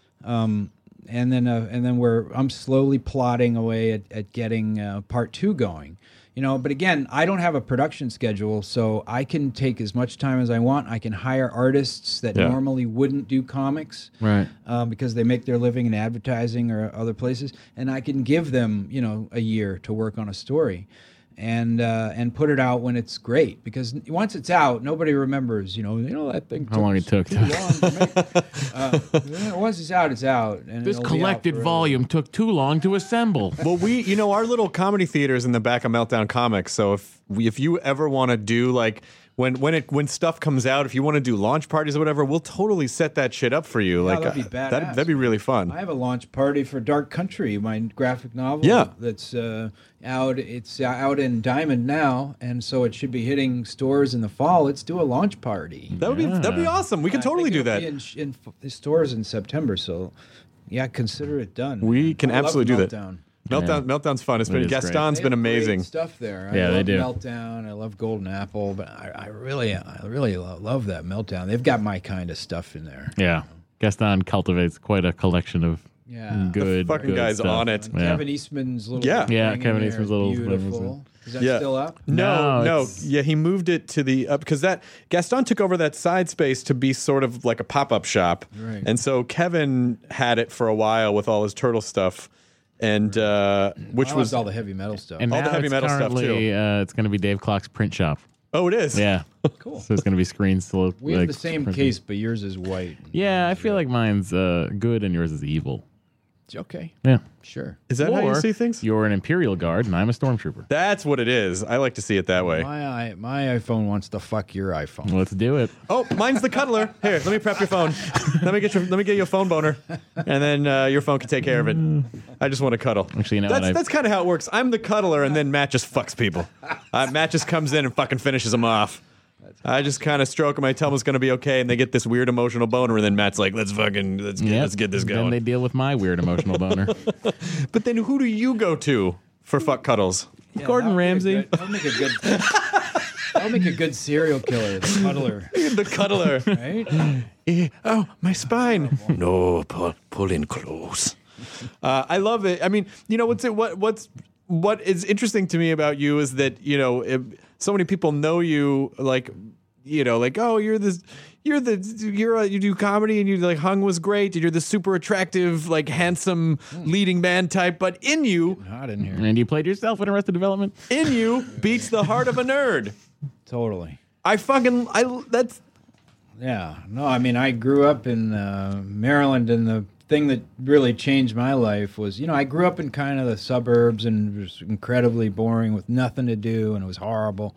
Um, and then uh, and then we're I'm slowly plodding away at, at getting uh, part two going. You know, but again, I don't have a production schedule, so I can take as much time as I want. I can hire artists that Yeah. normally wouldn't do comics, Right. um, because they make their living in advertising or other places, and I can give them, you know, a year to work on a story, and uh, and put it out when it's great. Because once it's out, nobody remembers. You know, you know that thing. How long it took. Too long to make. uh, once it's out, it's out. And This it'll be out collected forever. volume took too long to assemble. Well, we, you know, our little comedy theater is in the back of Meltdown Comics. So if we, if you ever want to do like when when it when stuff comes out, if you want to do launch parties or whatever, we'll totally set that shit up for you. Yeah, like that'd be uh, badass. that'd, that'd be really fun. I have a launch party for Dark Country, my graphic novel. Yeah. that's uh, out. It's out in Diamond now, and so it should be hitting stores in the fall. Let's do a launch party. That would be that'd be awesome. We can I totally think do it'll that. be in, sh- in f- stores in September. So, yeah, consider it done. We can I love absolutely do that. Meltdown. Meltdown, Meltdown's fun. It's It been is great. Gaston's They been have great amazing. stuff there. I Yeah, they love do. Meltdown. I love Golden Apple, but I, I really, I really lo- love that Meltdown. They've got my kind of stuff in there. Yeah. Gaston cultivates quite a collection of Yeah. good, The fucking good guy's stuff. on it. And Yeah. Kevin Eastman's little Yeah. thing Yeah, in Kevin there Eastman's is little thing was beautiful. Is that Yeah. still up? No, No, no, it's- yeah, he moved it to the up because that Gaston took over that side space to be sort of like a pop-up shop, Right. and so Kevin had it for a while with all his turtle stuff, and uh, which I was loved all the heavy metal stuff. And All now the heavy it's metal stuff, currently, too. Uh, it's going to be Dave Clock's print shop. oh, it is. Yeah. Cool. So it's going to be screens to look We like have the same printed. case, but yours is white. Yeah, I feel like mine's uh, good and yours is evil. Okay, Yeah. sure. Is that how you Or see things? You're an Imperial Guard and I'm a Stormtrooper. That's what it is. I like to see it that way. My i- my iPhone wants to fuck your iPhone. Let's do it. Oh, mine's the cuddler. Here, let me prep your phone. Let me get your, let me get you a phone boner, and then uh, your phone can take care of it. I just want to cuddle. Actually, you know that's what, I- that's kind of how it works. I'm the cuddler, and then Matt just fucks people. Uh, Matt just comes in and fucking finishes them off. I just kind of stroke them. I tell them it's going to be okay, and they get this weird emotional boner, and then Matt's like, "Let's fucking let's get, Yep. let's get this Then going." they deal with my weird emotional boner. But then who do you go to for fuck cuddles? Gordon Ramsay. That'll make a good. That'll make a good serial killer. The cuddler, The cuddler. right? Eh, oh, my spine. No, pull, pull in close. Uh, I love it. I mean, you know what's it? What what's what is interesting to me about you is that you know if so many people know you like you know like oh you're this you're the you're a, you do comedy and you like Hung was great and you're the super attractive like handsome leading man type, but in you Hot in here. And you played yourself in Arrested Development? in you beats the heart of a nerd. Totally. I fucking I that's Yeah. No, I mean, I grew up in uh, Maryland, and the thing that really changed my life was, you know, I grew up in kind of the suburbs, and it was incredibly boring with nothing to do, and it was horrible.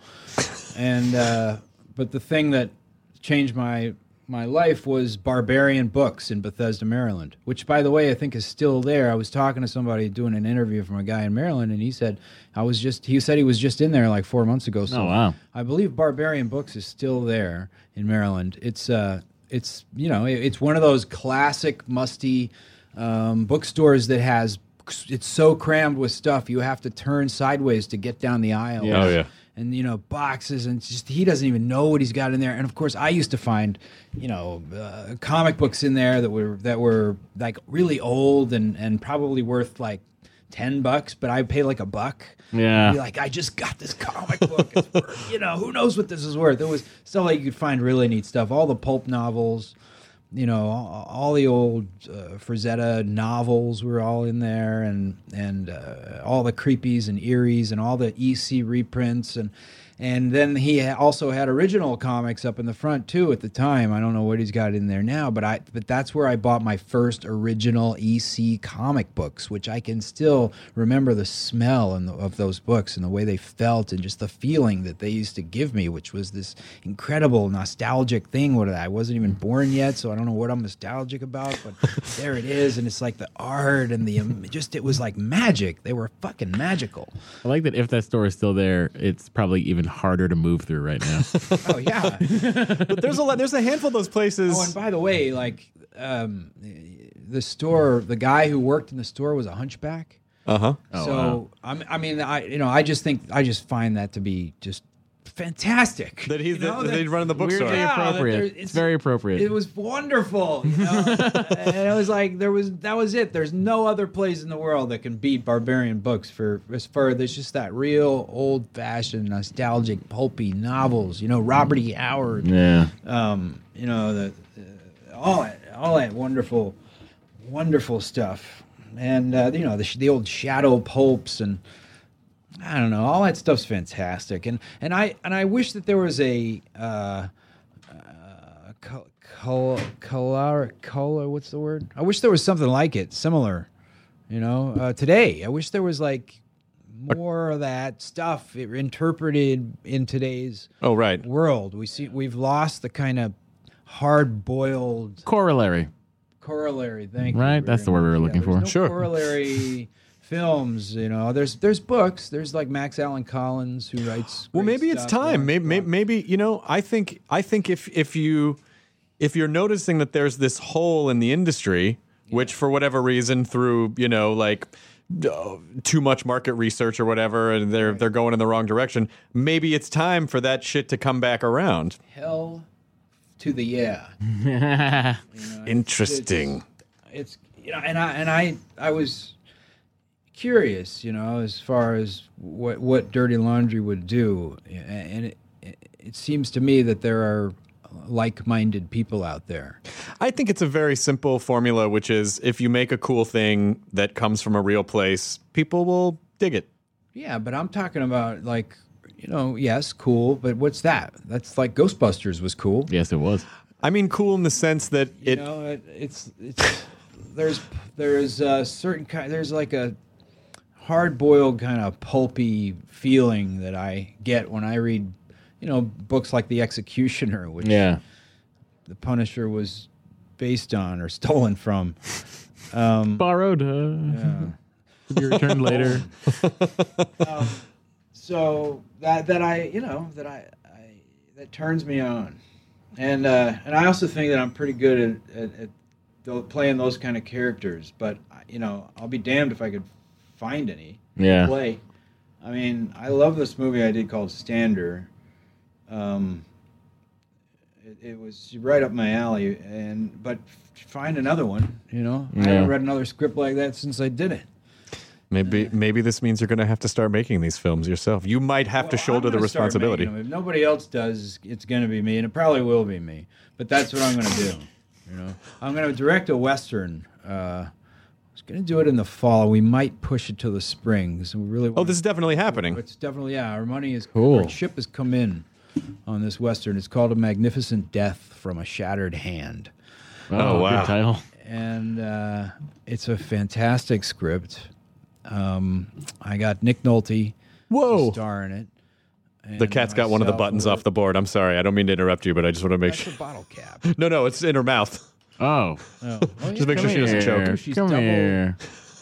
and uh, but the thing that changed my my life was Barbarian Books in Bethesda, Maryland, which, by the way, I think is still there. I was talking to somebody doing an interview from a guy in Maryland, and he said I was just he said he was just in there like four months ago. So Oh, wow. I believe Barbarian Books is still there in Maryland. It's uh, it's you know, it- it's one of those classic musty um, bookstores that has it's so crammed with stuff you have to turn sideways to get down the aisle. Yeah. Oh, yeah. And you know, boxes, and it's just he doesn't even know what he's got in there. And of course, I used to find, you know, uh, comic books in there that were that were like really old and and probably worth like ten bucks, but I pay like a buck. Yeah. I'd be like, I just got this comic book. It's worth, you know, who knows what this is worth? It was still like you could find really neat stuff. All the pulp novels, you know, all, all the old uh, Frazetta novels were all in there, and and uh, all the creepies and eries and all the E C reprints, and And then he ha- also had original comics up in the front too at the time. I don't know what he's got in there now, but I but that's where I bought my first original E C comic books, which I can still remember the smell and the, of those books and the way they felt and just the feeling that they used to give me, which was this incredible nostalgic thing. What I wasn't even born yet, so I don't know what I'm nostalgic about, but there it is, and it's like the art and the um, just it was like magic. They were fucking magical. I like that if that store is still there, it's probably even harder to move through right now. Oh yeah. But there's a lot. There's a handful of those places. Oh, and by the way, like um, the store, the guy who worked in the store was a hunchback. Uh huh. Oh, so wow. I'm, I mean, I you know, I just think I just find that to be just fantastic. That he's You know, the, that- he's running the bookstore. Weirdly Yeah, that appropriate. there- It's, it's- very appropriate. It was wonderful, you know? And it was like there was that was it. There's no other place in the world that can beat Barbarian Books for as far there's just that real old fashioned nostalgic pulpy novels. You know, Robert E. Howard. yeah. Um, you know the uh, all that all that wonderful, wonderful stuff, and uh, you know the the old shadow pulps and. I don't know. All that stuff's fantastic, and and I and I wish that there was a uh, uh, col- col- color color. What's the word? I wish there was something like it, similar. You know, uh, today I wish there was like more of that stuff interpreted in today's Oh right. world. We see we've lost the kind of hard boiled Corollary. corollary. Thank you. Right? very That's the word we were much. looking there's for. no Sure. Corollary films, you know. There's there's books. There's like Max Allan Collins who writes. Well, great maybe it's stuff. time. Maybe, Lawrence maybe, maybe you know. I think. I think if if you if you're noticing that there's this hole in the industry, which for whatever reason, through you know like uh, too much market research or whatever, and they're they're going in the wrong direction. Maybe it's time for that shit to come back around. Hell to the yeah. Interesting. It's you know, and I and I I was curious, you know, as far as what what Dirty Laundry would do, and it, it seems to me that there are like-minded people out there. I think it's a very simple formula, which is if you make a cool thing that comes from a real place, people will dig it. Yeah, but I'm talking about like, you know, yes, cool, but what's that? That's like Ghostbusters was cool. Yes, it was. I mean, cool in the sense that You it. know, it, it's it's there's there's a certain kind there's like a hard-boiled kind of pulpy feeling that I get when I read, you know, books like The Executioner, which Yeah. The Punisher was based on or stolen from. Um, Borrowed. Uh, to be returned later. um, so that that I you know that I, I that turns me on, and uh, and I also think that I'm pretty good at, at, at tho- playing those kind of characters. But you know, I'll be damned if I could find any Yeah. to play. I mean, I love this movie I did called Stander. Um, it, it was right up my alley, and but find another one. You know, I Yeah. haven't read another script like that since I did it. Maybe maybe this means you're going to have to start making these films yourself. You might have to Well, shoulder I'm the gonna start responsibility. making them. If nobody else does, it's going to be me, and it probably will be me. But that's what I'm going to do. You know, I'm going to direct a western. Uh, I was going to do it in the fall. We might push it to the spring because we really. Oh, wanna- this is definitely happening. It's definitely yeah. Our money is Cool. Our ship has come in on this western. It's called A Magnificent Death from a Shattered Hand, Oh, wow. Good title. and uh, it's a fantastic script. Um, I got Nick Nolte Whoa. to star in it. The cat's got one of the buttons off the board. I'm sorry. I don't mean to interrupt you, but I just want to make That's sure. a bottle cap. No, no, it's in her mouth. Oh. Oh, Just make sure she doesn't Here. choke. She's Come double- here.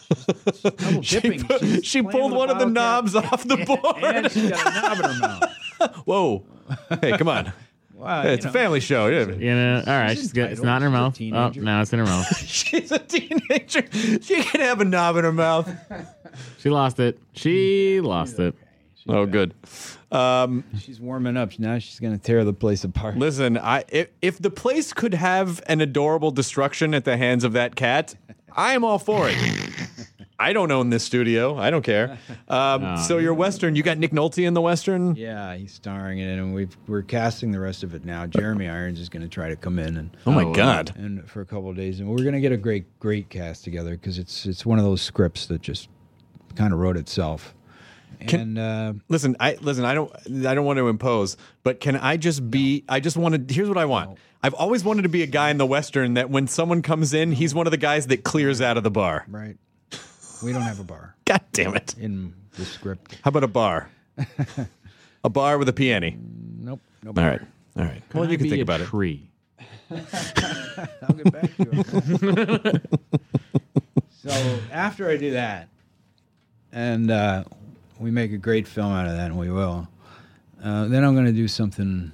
double She, dipping. put- She's she playing pulled with one a of the bottle cap. knobs off the And board. she's got a knob in her mouth. Whoa. Hey, come on. Wow, Hey, it's you a know. family show. Yeah. You know, all right. She's She's good. It's entitled. not in her She's a mouth. Oh, teenager. now it's in her mouth. She's a teenager. She can have a knob in her mouth. She lost it. She lost it. Oh, good. Um, She's warming up. Now she's going to tear the place apart. listen, I if, if the place could have an adorable destruction at the hands of that cat, I am all for it. I don't own this studio. I don't care. Um, so your Western, you got Nick Nolte in the Western? Yeah, he's starring in it, and we've, we're casting the rest of it now. Jeremy Irons is going to try to come in and Oh, my Oh, God. and for a couple of days, and we're going to get a great great cast together because it's it's one of those scripts that just kind of wrote itself. Can- and uh, Listen, I listen. I don't. I don't want to impose, but can I just be? I just want to. Here's what I want. I've always wanted to be a guy in the Western that when someone comes in, he's one of the guys that clears out of the bar. right, we don't have a bar God damn it! in the script. How about a bar? A bar with a peony. Nope. nope. All right. All right. Well, you can be think a about it. tree? I'll get back to you. So after I do that, and uh, we make a great film out of that, and we will, uh, then I'm going to do something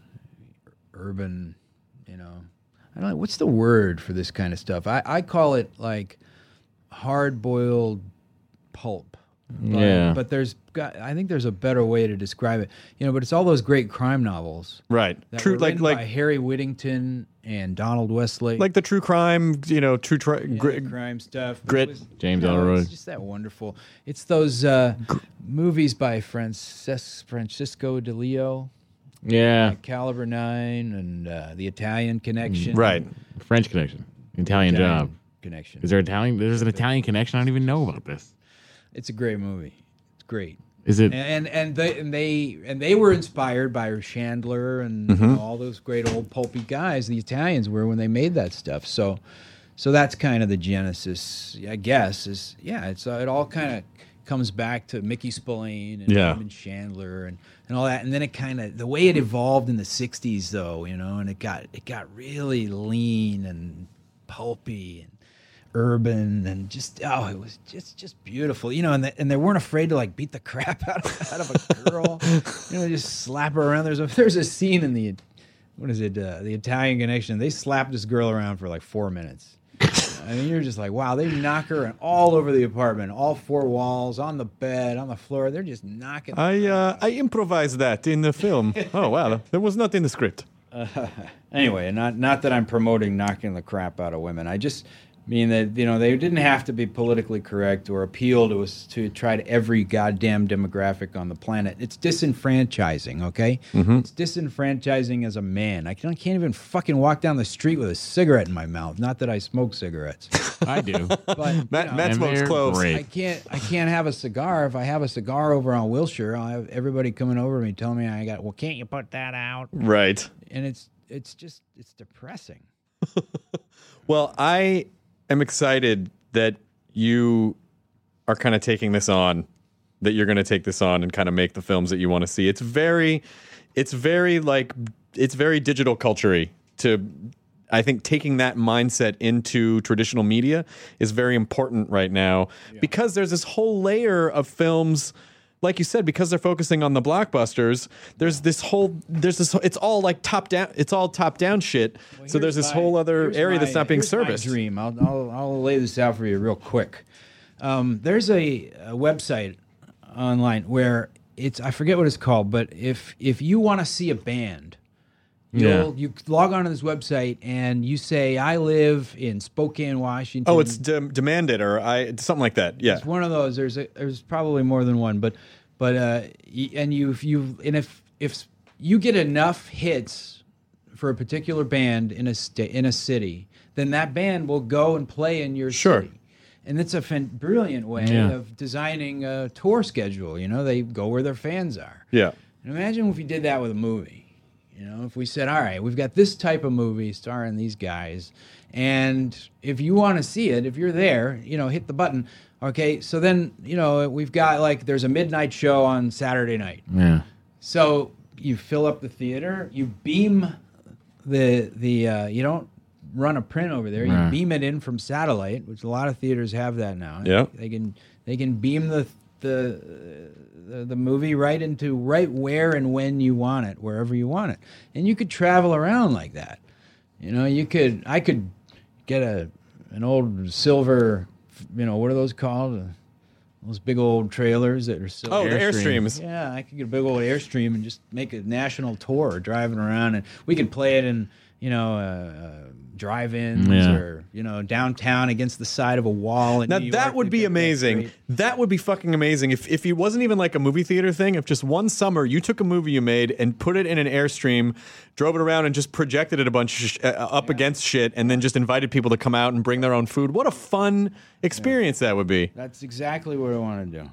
urban, you know. I don't know, what's the word for this kind of stuff? I, I call it like hard-boiled pulp. But, Yeah. But there's got, I think there's a better way to describe it. You know, but it's all those great crime novels. Right. That True. were Like written like by Harry Whittington and Donald Westlake. like the true crime. You know, true tri- Yeah, gri- the crime stuff. But Grit. it was- James you know, Ellroy. It's just that wonderful. It's those uh, movies by Frances- Francisco de Leo, Yeah. like Caliber Nine and uh, The Italian Connection. Right. French Connection. Italian, Italian Job. Connection. Is there Italian? There's an Italian Connection. I don't even know about this. It's a great movie. It's great. Is it? And and they and they and they were inspired by Chandler and you know, all those great old pulpy guys. The Italians were when they made that stuff. So, so that's kind of the genesis, I guess. Is yeah, it's uh, it all kind of comes back to Mickey Spillane and Yeah. Raymond Chandler and, and all that. And then it kind of the way it evolved in the sixties, though, you know, and it got it got really lean and pulpy and urban and just oh it was just just beautiful, you know, and the, and they weren't afraid to like beat the crap out of, out of a girl, you know, just slap her around. There's a there's a scene in the what is it uh, the Italian Connection. They slapped this girl around for like four minutes. I mean, you're just like, wow, they knock her and all over the apartment, all four walls, on the bed, on the floor. They're just knocking. I uh, I improvised that in the film. Oh wow, that was not in the script. Anyway, not not that I'm promoting knocking the crap out of women. I just mean that, you know, they didn't have to be politically correct or appeal to us to try to every goddamn demographic on the planet. It's disenfranchising, okay? It's disenfranchising as a man. I can't, can't even fucking walk down the street with a cigarette in my mouth. Not that I smoke cigarettes. I do. But you Matt, know, Matt And smokes they're cloves. great. I can't I can't have a cigar. If I have a cigar over on Wilshire, I'll have everybody coming over to me telling me I got, well, can't you put that out? Right. And it's it's just it's depressing. Well, I am excited that you are kind of taking this on, that you're going to take this on and kind of make the films that you want to see. It's very, it's very like, it's very digital culture-y to, I think taking that mindset into traditional media is very important right now because there's this whole layer of films, like you said, because they're focusing on the blockbusters, there's this whole, there's this, it's all like top down, it's all top down shit. so there's this my- whole other here's area my- that's not being here's my serviced. dream. I'll, I'll I'll lay this out for you real quick. Um, there's a, a website online where it's I forget what it's called, but if if you want to see a band, Yeah. you'll you log on to this website and you say I live in Spokane, Washington. Oh, it's de- demanded or I something like that. Yeah. It's one of those. There's a, there's probably more than one, but but uh, y- and you if you and if if you get enough hits for a particular band in a sta- in a city, then that band will go and play in your Sure. city. And it's a fan- brilliant way Yeah. of designing a tour schedule. You know, they go where their fans are. Yeah. And imagine if we did that with a movie. You know, if we said, all right, we've got this type of movie starring these guys, and if you want to see it, if you're there, you know, hit the button. Okay, so then, you know, we've got like, there's a midnight show on Saturday night. Yeah. So you fill up the theater, you beam the, the uh, you don't run a print over there, you Right. beam it in from satellite, which a lot of theaters have that now. Yeah. They can, they can beam the, the, the the movie right into right where and when you want it, wherever you want it, and you could travel around like that. You know, you could. I could get a an old silver. You know, what are those called? Uh, those big old trailers that are silver. Oh, the Airstreams. Yeah, I could get a big old Airstream and just make a national tour driving around, and we could play it in, you know, uh, uh, drive-ins Yeah. or, you know, downtown against the side of a wall. In Now New that York. would We'd be get that amazing. great- That would be fucking amazing. If if it wasn't even like a movie theater thing, if just one summer you took a movie you made and put it in an Airstream, drove it around and just projected it a bunch of sh- uh, up against shit, and then just invited people to come out and bring their own food. What a fun experience that would be. That's exactly what I want to do.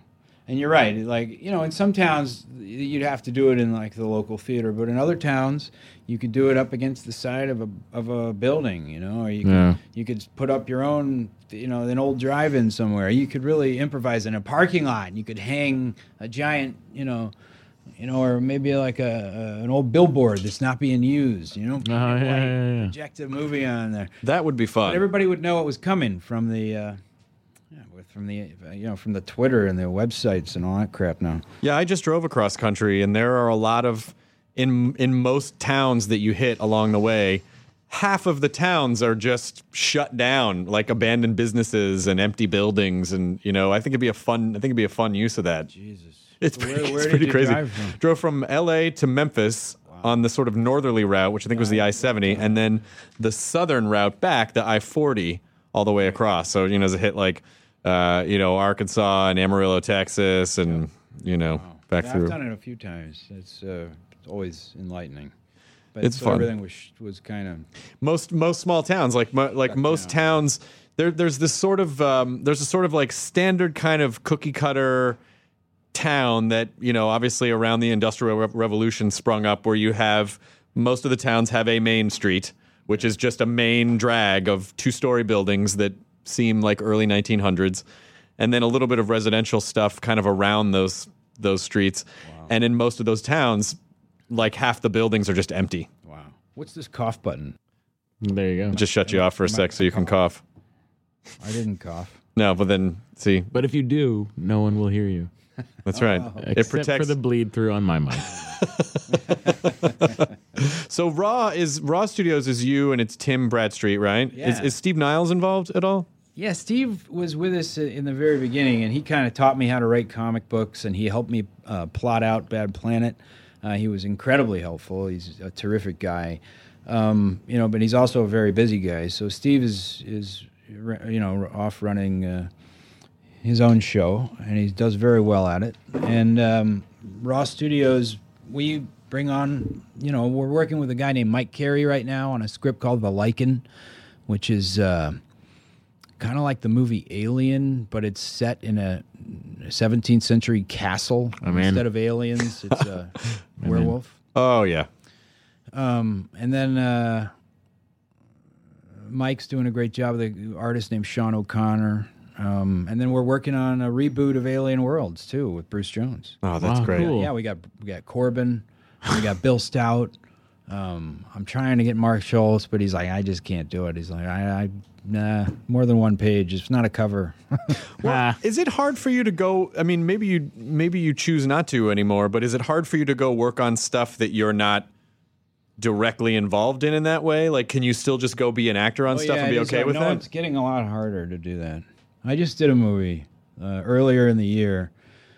And you're right. Like, you know, in some towns, you'd have to do it in, like, the local theater. But in other towns, you could do it up against the side of a of a building, you know. Or you could, Yeah. you could put up your own, you know, an old drive-in somewhere. You could really improvise in a parking lot. You could hang a giant, you know, you know, or maybe like a, a an old billboard that's not being used, you know. Oh, yeah, White, yeah, yeah. Project a movie on there. That would be But fun. everybody would know it was coming from the... Uh, Yeah, with- from the uh, you know from the Twitter and the websites and all that crap now. Yeah, I just drove across country, and there are a lot of in in most towns that you hit along the way. Half of the towns are just shut down, like abandoned businesses and empty buildings, and you know, I think it'd be a fun. I think it'd be a fun use of that. Jesus, It's Where- pretty, where it's did pretty you crazy. drive from? Drove from L A to Memphis on the sort of northerly route, which I think was the I seventy, and then the southern route back, the I forty, all the way across. So you know, as it hit like. Uh, you know, Arkansas and Amarillo, Texas, and you know, back Yeah, through. I've done it a few times. It's, uh, it's always enlightening. But It's so fun. Everything was was kind of Most most small towns, like mo- like most towns, there there's this sort of um, there's a sort of like standard kind of cookie cutter town that you know, obviously around the Industrial Re- Revolution sprung up, where you have most of the towns have a main street, which is just a main drag of two story buildings that seem like early nineteen hundreds, and then a little bit of residential stuff kind of around those those streets. And in most of those towns, like half the buildings are just empty. wow. What's this cough button? There you go. Just shut you off for a sec so you can cough. I didn't cough. No, but then see, But if you do, no one will hear you. that's right. It Except protects. for the bleed through on my mic. So Raw is Raw Studios is you and it's Tim Bradstreet, right? Is, Yeah. is Steve Niles involved at all? Yeah, Steve was with us uh, in the very beginning, and he kind of taught me how to write comic books, and he helped me uh, plot out Bad Planet. Uh, he was incredibly helpful. He's a terrific guy, um, you know. But he's also a very busy guy. So Steve is is you know off running uh, his own show, and he does very well at it. And um, Raw Studios, we bring on, you know, we're working with a guy named Mike Carey right now on a script called The Lycan, which is. Uh, Kind of like the movie Alien, but it's set in a seventeenth century castle. I'm in. Instead of aliens, it's a werewolf. Oh yeah. Um, and then uh, Mike's doing a great job with an artist named Sean O'Connor. Um, and then we're working on a reboot of Alien Worlds too with Bruce Jones. Oh, that's Wow, great. cool. Yeah, we got we got Corbin, we got Bill Stout. Um, I'm trying to get Mark Schultz, but he's like, I just can't do it. He's like, I, I nah, more than one page. It's not a cover. Ah, Is it hard for you to go? I mean, maybe you maybe you choose not to anymore, but is it hard for you to go work on stuff that you're not directly involved in in that way? Like, can you still just go be an actor on Oh, stuff yeah, and be it is okay hard. with no, that? It's getting a lot harder to do that. I just did a movie uh, earlier in the year,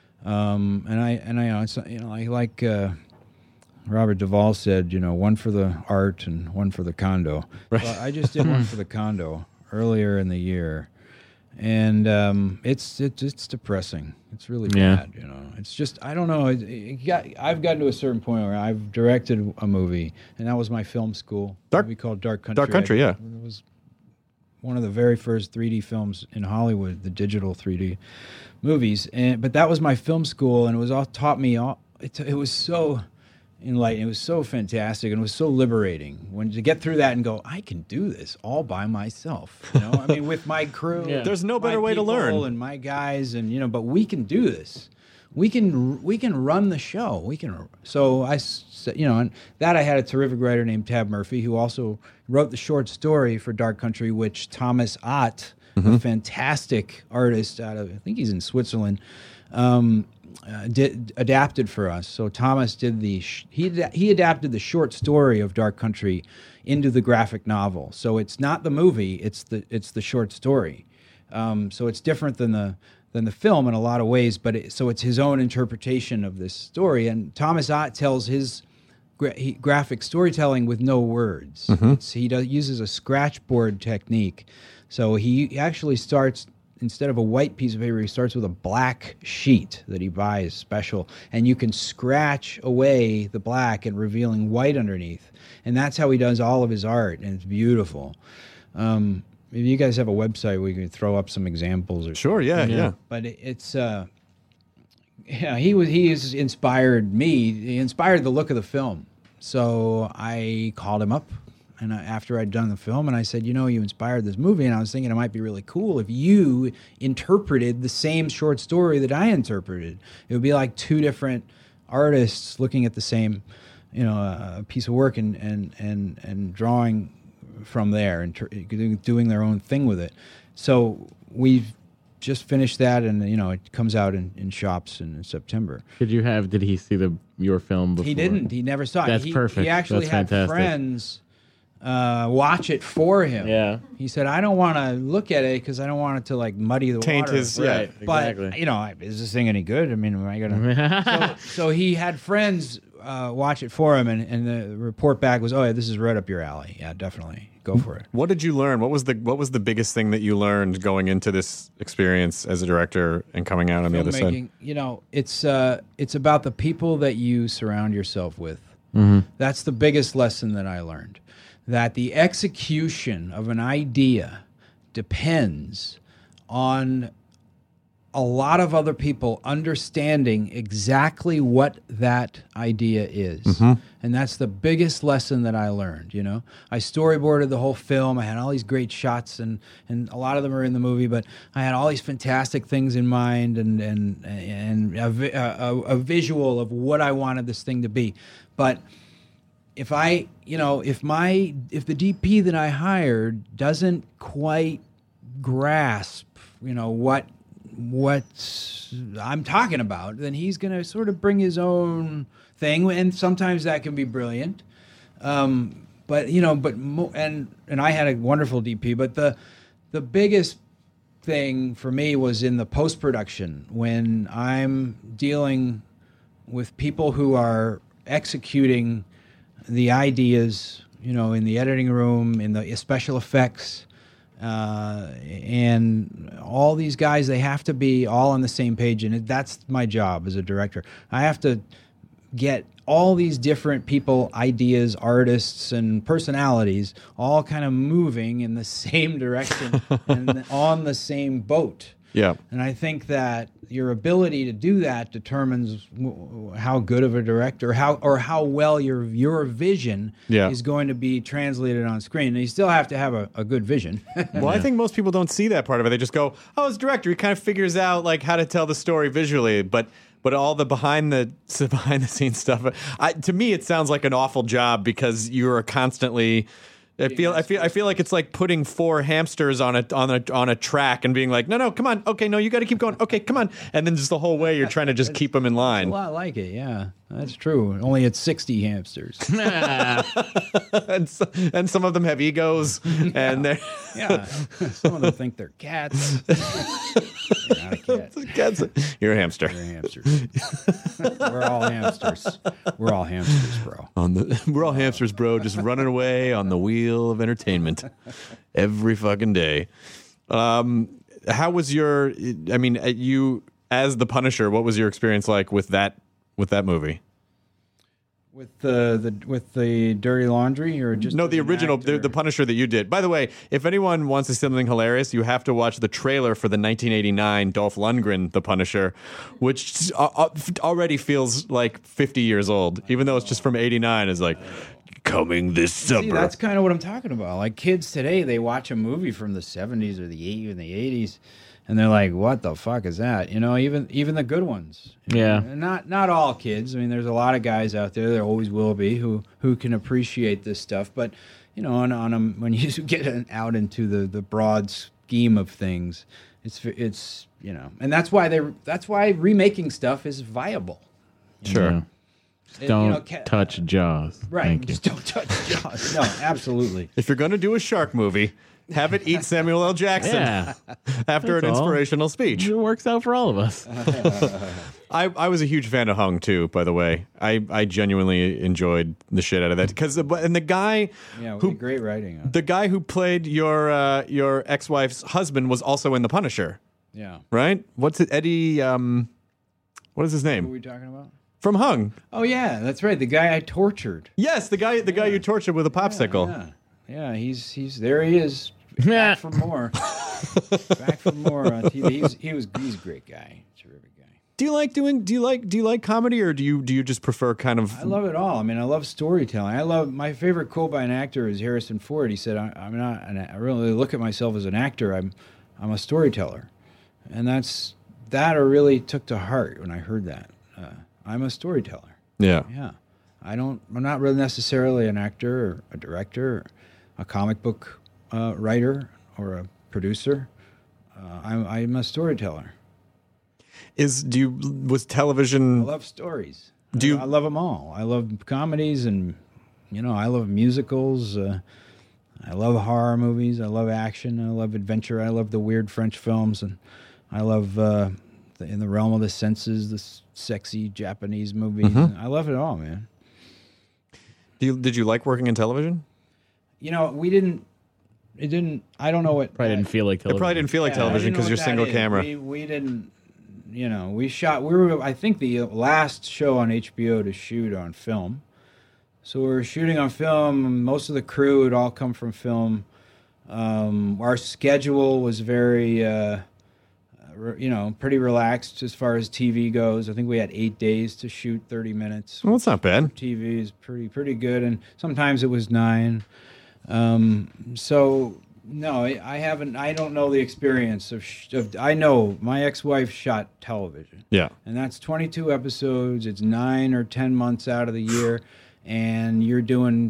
um, and I and I you know, it's, you know I like uh, Robert Duvall said, you know, one for the art and one for the condo. Right. Well, I just did one for the condo earlier in the year, and um, it's it's it's depressing. It's really Yeah. bad, you know. It's just I don't know. It, it got, I've gotten to a certain point where I've directed a movie, and that was my film school. Dark- a movie called Dark Country. Dark Country, I- yeah. It was one of the very first three D films in Hollywood, the digital three D movies. And but that was my film school, and it was all taught me all. It, it was so enlightening. It was so fantastic, and it was so liberating when to get through that and go, I can do this all by myself. You know, I mean, with my crew. Yeah. There's no my better way to people learn. And my guys, and you know, but we can do this. We can we can run the show. We can. So I said, you know, and that I had a terrific writer named Tab Murphy who also wrote the short story for Dark Country, which Thomas Ott, a fantastic artist out of I think he's in Switzerland, um, uh, did adapted for us. So Thomas did the sh- he ad- he adapted the short story of Dark Country into the graphic novel. So it's not the movie; it's the it's the short story. Um, so it's different than the than the film in a lot of ways, but it, so it's his own interpretation of this story. And Thomas Ott tells his gra- he, graphic storytelling with no words. It's, he does, uses a scratchboard technique. So he actually starts, instead of a white piece of paper, he starts with a black sheet that he buys special, and you can scratch away the black and revealing white underneath. And that's how he does all of his art, and it's beautiful. Um, Maybe you guys have a website where you can throw up some examples or Sure, yeah, yeah. Yeah. but it, it's uh, Yeah, he was. He has inspired me. He inspired the look of the film. So I called him up, and I, after I'd done the film, and I said, you know, you inspired this movie, and I was thinking it might be really cool if you interpreted the same short story that I interpreted. It would be like two different artists looking at the same, you know, uh, piece of work and and and and drawing from there and ter- doing their own thing with it. So we've just finished that, and you know it comes out in, in shops in, in September. Did you have? Did he see the your film before? He didn't. He never saw it. That's he, perfect. He actually That's had fantastic. friends uh, watch it for him. Yeah. He said, "I don't want to look at it because I don't want it to like muddy the Taint water." his- yeah, Right, But exactly. you know, is this thing any good? I mean, am I gonna? so, so he had friends uh, watch it for him, and, and the report back was, "Oh yeah, this is right up your alley. Yeah, definitely go for it." What did you learn? What was the what was the biggest thing that you learned going into this experience as a director and coming out on the other side? Filmmaking, you know, it's uh, it's about the people that you surround yourself with. That's the biggest lesson that I learned. That the execution of an idea depends on a lot of other people understanding exactly what that idea is. And that's the biggest lesson that I learned, you know. I storyboarded the whole film. I had all these great shots, and, and a lot of them are in the movie, but I had all these fantastic things in mind and, and, and a, vi- a, a visual of what I wanted this thing to be. But if I, you know, if my, if the D P that I hired doesn't quite grasp, you know, what what I'm talking about, then he's going to sort of bring his own thing, and sometimes that can be brilliant. Um, but you know, but mo- and and I had a wonderful D P, but the the biggest thing for me was in the post production when I'm dealing with people who are executing the ideas, you know, in the editing room, in the special effects. Uh, and all these guys, they have to be all on the same page, and it, that's my job as a director. I have to get all these different people, ideas, artists, and personalities all kind of moving in the same direction and on the same boat. Yeah. And I think that your ability to do that determines w- how good of a director, how or how well your your vision Yeah. is going to be translated on screen. And you still have to have a, a good vision. Well, I think most people don't see that part of it. They just go, "Oh, as a director, he kind of figures out like how to tell the story visually." But but all the behind the behind the scenes stuff, I, to me, it sounds like an awful job because you're constantly. I feel I feel I feel like it's like putting four hamsters on a on a on a track and being like, no, no, come on, okay, no, you got to keep going, okay, come on, and then just the whole way you're trying to just keep them in a line. lot like it, yeah. That's true. Only it's sixty hamsters. and, so, and some of them have egos, and they're Yeah. Some of them think they're cats. You're not a cat. cats. You're a hamster. They're hamsters. We're all hamsters. We're all hamsters, bro. On the we're all hamsters, bro, just running away on the wheel of entertainment every fucking day. Um, how was your? I mean, uh, you as the Punisher. What was your experience like with that with that movie? With the, the with the dirty laundry or just No, as the an original, the, actor? the Punisher that you did. By the way, if anyone wants to see something hilarious, you have to watch the trailer for the nineteen eighty-nine Dolph Lundgren, The Punisher, which uh, uh, already feels like fifty years old, even though it's just from eighty-nine. Is like coming this summer. See, that's kind of what I'm talking about. Like kids today, they watch a movie from the seventies or the eighties and the eighties, and they're like, "What the fuck is that?" You know, even even the good ones. Yeah. And not not all kids. I mean, there's a lot of guys out there. There always will be who who can appreciate this stuff. But you know, on on a, when you get out into the the broad scheme of things, it's it's you know, and that's why they that's why remaking stuff is viable. sure. Yeah. It- you Don't know, ca- touch Jaws. Right. Thank you. Just don't touch Jaws. No, absolutely. If you're going to do a shark movie, have it eat Samuel L. Jackson Yeah. after an That's all. inspirational speech. It works out for all of us. I, I was a huge fan of Hung too, by the way. I, I genuinely enjoyed the shit out of that because and the guy Yeah, who great writing. On it. the guy who played your uh, your ex-wife's husband was also in The Punisher, Yeah. right? What's it? Eddie. Um, what is his What are name? we talking about? From Hung. Oh yeah, that's right. The guy I tortured. Yes, the guy the guy you tortured with a popsicle. Yeah, yeah. He's he's there. He is. Back for more. Back for more on T V. He's, he was he's a great guy. Terrific guy. Do you like doing? Do you like? Do you like comedy, or do you do you just prefer kind of? I love it all. I mean, I love storytelling. I love my favorite quote by an actor is Harrison Ford. He said, I, "I'm not. An, I really look at myself as an actor. I'm, I'm a storyteller," and that's that. I really took to heart when I heard that. Uh, I'm a storyteller. Yeah. Yeah. I don't. I'm not really necessarily an actor or a director, or a comic book uh, writer or a producer. Uh, I'm, I'm a storyteller. Is do you was I television? love stories. Do you- I, I love them all. I love comedies and, you know, I love musicals. Uh, I love horror movies. I love action. I love adventure. I love the weird French films, and I love uh, the, in the realm of the senses, the s- sexy Japanese movies. Mm-hmm. I love it all, man. Do you, did you like working in television? You know, we didn't. It didn't. I don't know what. Probably didn't feel like It television. probably didn't feel like Yeah, I television didn't know because you're what single that is. camera. We, we didn't, you know, we shot, we were, I think the last show on H B O to shoot on film. So we were shooting on film. Most of the crew had all come from film. Um, our schedule was very, uh, re- you know, pretty relaxed as far as T V goes. I think we had eight days to shoot thirty minutes. Well, that's not bad. T V is pretty pretty good, and sometimes it was nine. Um, so no, I, I haven't. I don't know the experience of, sh- of. I know my ex-wife shot television, Yeah. and that's twenty-two episodes. It's nine or ten months out of the year, and you're doing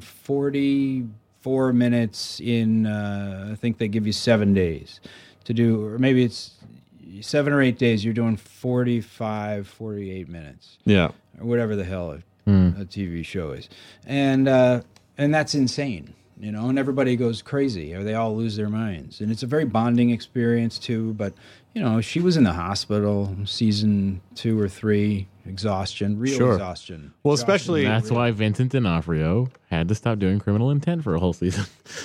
forty-four minutes in. Uh, I think they give you seven days to do, or maybe it's seven or eight days. You're doing forty-five, forty-eight minutes. Yeah. Or whatever the hell a, a T V show is, and uh, and that's insane, you know. And everybody goes crazy, or they all lose their minds, and it's a very bonding experience too. But you know, she was in the hospital, season two or three, exhaustion, real Sure. exhaustion. Well, Exhaustion. especially- And that's why Vincent D'Onofrio had to stop doing Criminal Intent for a whole season.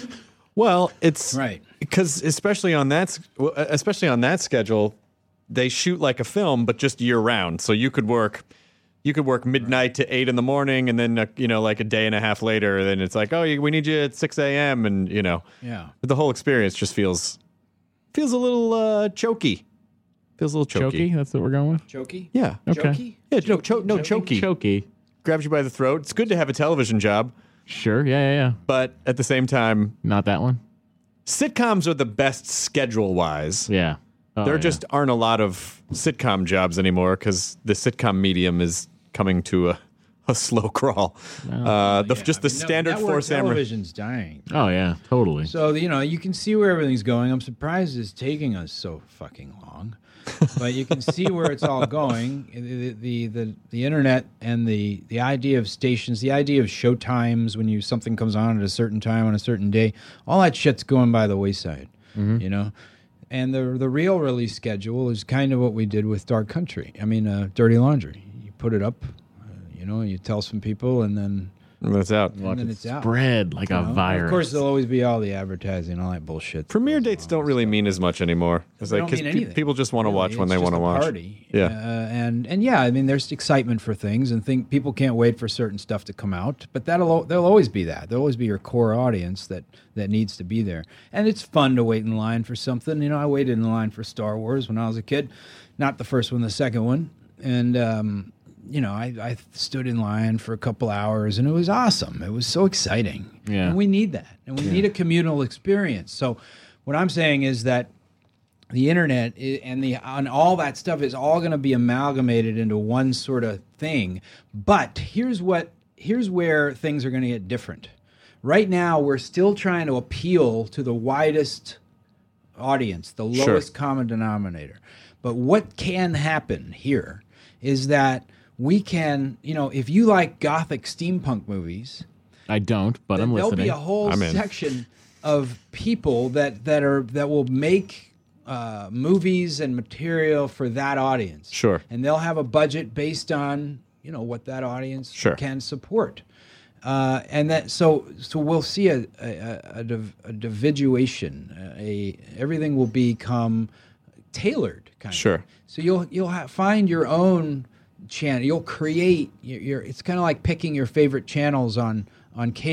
Well, it's Right. because especially on that s- well, especially on that schedule, they shoot like a film, but just year round. So you could work, you could work midnight to eight in the morning, and then uh, you know, like a day and a half later, then it's like, oh, you- we need you at six a.m. and you know, Yeah. the whole experience just feels feels a little uh, choky. Feels a little choky. Chokey? That's what we're going with? Chokey. Yeah. Okay. Chokey? Yeah. No. Cho- no. Choky. Chokey. Grabs you by the throat. It's good to have a television job, Sure. Yeah, yeah, yeah. but at the same time, Not that one. sitcoms are the best schedule wise. Yeah. Oh, There yeah. just aren't a lot of sitcom jobs anymore because the sitcom medium is coming to a, a slow crawl. uh, the, just the I mean, no- standard network four samurai. television's dying. Oh, yeah. Totally. So, you know, you can see where everything's going. I'm surprised it's taking us so fucking long. But you can see where it's all going. The, the the the internet and the the idea of stations, the idea of show times when you something comes on at a certain time on a certain day, all that shit's going by the wayside. You know? And the the real release schedule is kind of what we did with Dark Country. I mean, uh, Dirty Laundry. You put it up, uh, you know, you tell some people, and then That's out. and then it's out. Spread like a You know? virus. Of course, there'll always be all the advertising, all that bullshit. Premiere dates don't really mean as much anymore. It's They like don't because mean anything, people just want to really. watch when It's they just want to a watch. Party. Yeah. uh, and and yeah, I mean, there's excitement for things, and think people can't wait for certain stuff to come out. But that'll al- there'll always be that. There'll always be your core audience that that needs to be there, and it's fun to wait in line for something. You know, I waited in line for Star Wars when I was a kid, not the first one, the second one, and. Um, you know, I, I stood in line for a couple hours, and it was awesome. It was so exciting. Yeah. And we need that. And we need a communal experience. So what I'm saying is that the internet i- and the and all that stuff is all going to be amalgamated into one sort of thing. But here's what here's where things are going to get different. Right now, we're still trying to appeal to the widest audience, the Sure. lowest common denominator. But what can happen here is that we can, you know, if you like gothic steampunk movies, I don't, but I'm there'll listening. be a whole I'm in. section of people that that are that will make uh, movies and material for that audience. Sure. And they'll have a budget based on, you know, what that audience Sure. can support. Uh, and that so so we'll see a a, a, div, a dividuation. A everything will become tailored kind Sure. of. So you'll you'll ha- find your own channel. You'll create your. your it's kind of like picking your favorite channels on on cable.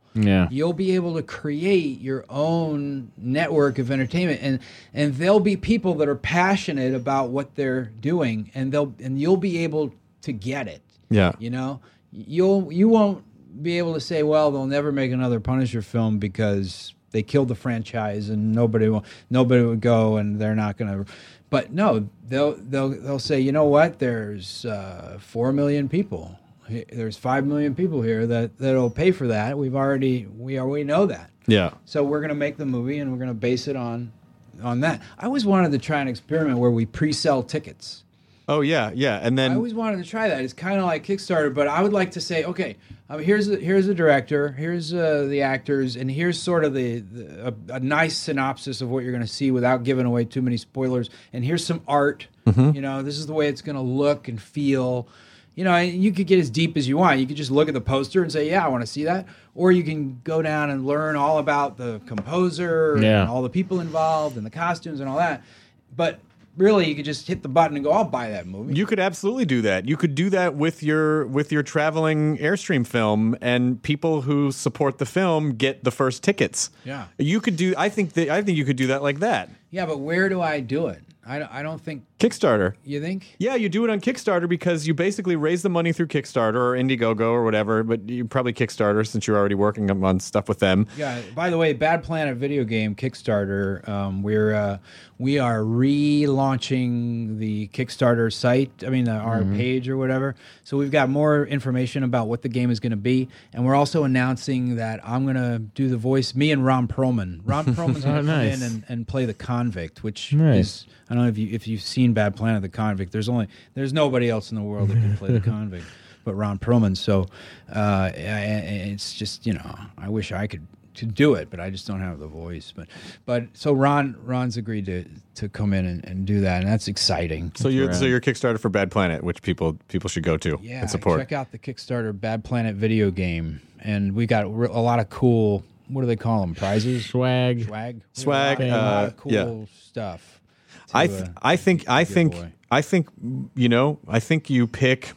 Yeah. You'll be able to create your own network of entertainment, and and there'll be people that are passionate about what they're doing, and they'll and you'll be able to get it. Yeah. You know, you'll you won't be able to say, well, they'll never make another Punisher film because they killed the franchise and nobody will, nobody would go, and they're not going to. But no, they'll they'll they'll say, you know what? There's uh, four million people. There's five million people here that that'll pay for that. We've already we are we know that. Yeah. So we're going to make the movie, and we're going to base it on on that. I always wanted to try an experiment where we pre-sell tickets. Oh yeah, yeah, and then I always wanted to try that. It's kind of like Kickstarter, but I would like to say, okay, um, here's the, here's the director, here's uh, the actors, and here's sort of the, the a, a nice synopsis of what you're going to see without giving away too many spoilers. And here's some art. Mm-hmm. You know, this is the way it's going to look and feel. You know, and you could get as deep as you want. You could just look at the poster and say, yeah, I want to see that. Or you can go down and learn all about the composer Yeah. and all the people involved and the costumes and all that. But really, you could just hit the button and go, I'll buy that movie. you could absolutely do that. You could do that with your with your traveling Airstream film, and people who support the film get the first tickets. Yeah. You could do. I think that I think you could do that like that. Yeah, but where do I do it? I don't, I don't think. Kickstarter. You think? Yeah, you do it on Kickstarter because you basically raise the money through Kickstarter or Indiegogo or whatever, but you probably Kickstarter since you're already working on- on stuff with them. Yeah. By the way, Bad Planet video game Kickstarter. Um, we're uh, we are relaunching the Kickstarter site. I mean, the, our page or whatever. So we've got more information about what the game is going to be, and we're also announcing that I'm going to do the voice. Me and Ron Perlman. Ron Perlman's going to Oh, come nice. in and, and play the convict, which Nice. is. I don't know if you if you've seen Bad Planet, the convict. There's only there's nobody else in the world that can play the convict, but Ron Perlman. So uh, it's just you know I wish I could to do it, but I just don't have the voice. But but so Ron Ron's agreed to to come in and, and do that, and that's exciting. So you're so you're Kickstarter for Bad Planet, which people people should go to Yeah, and support. check out the Kickstarter Bad Planet video game, and we got re- a lot of cool. What do they call them? Prizes? Swag. Swag. Swag, We have a lot, a lot uh, of cool yeah. stuff. to, I th- uh, I think I give think away. I think you know I think you pick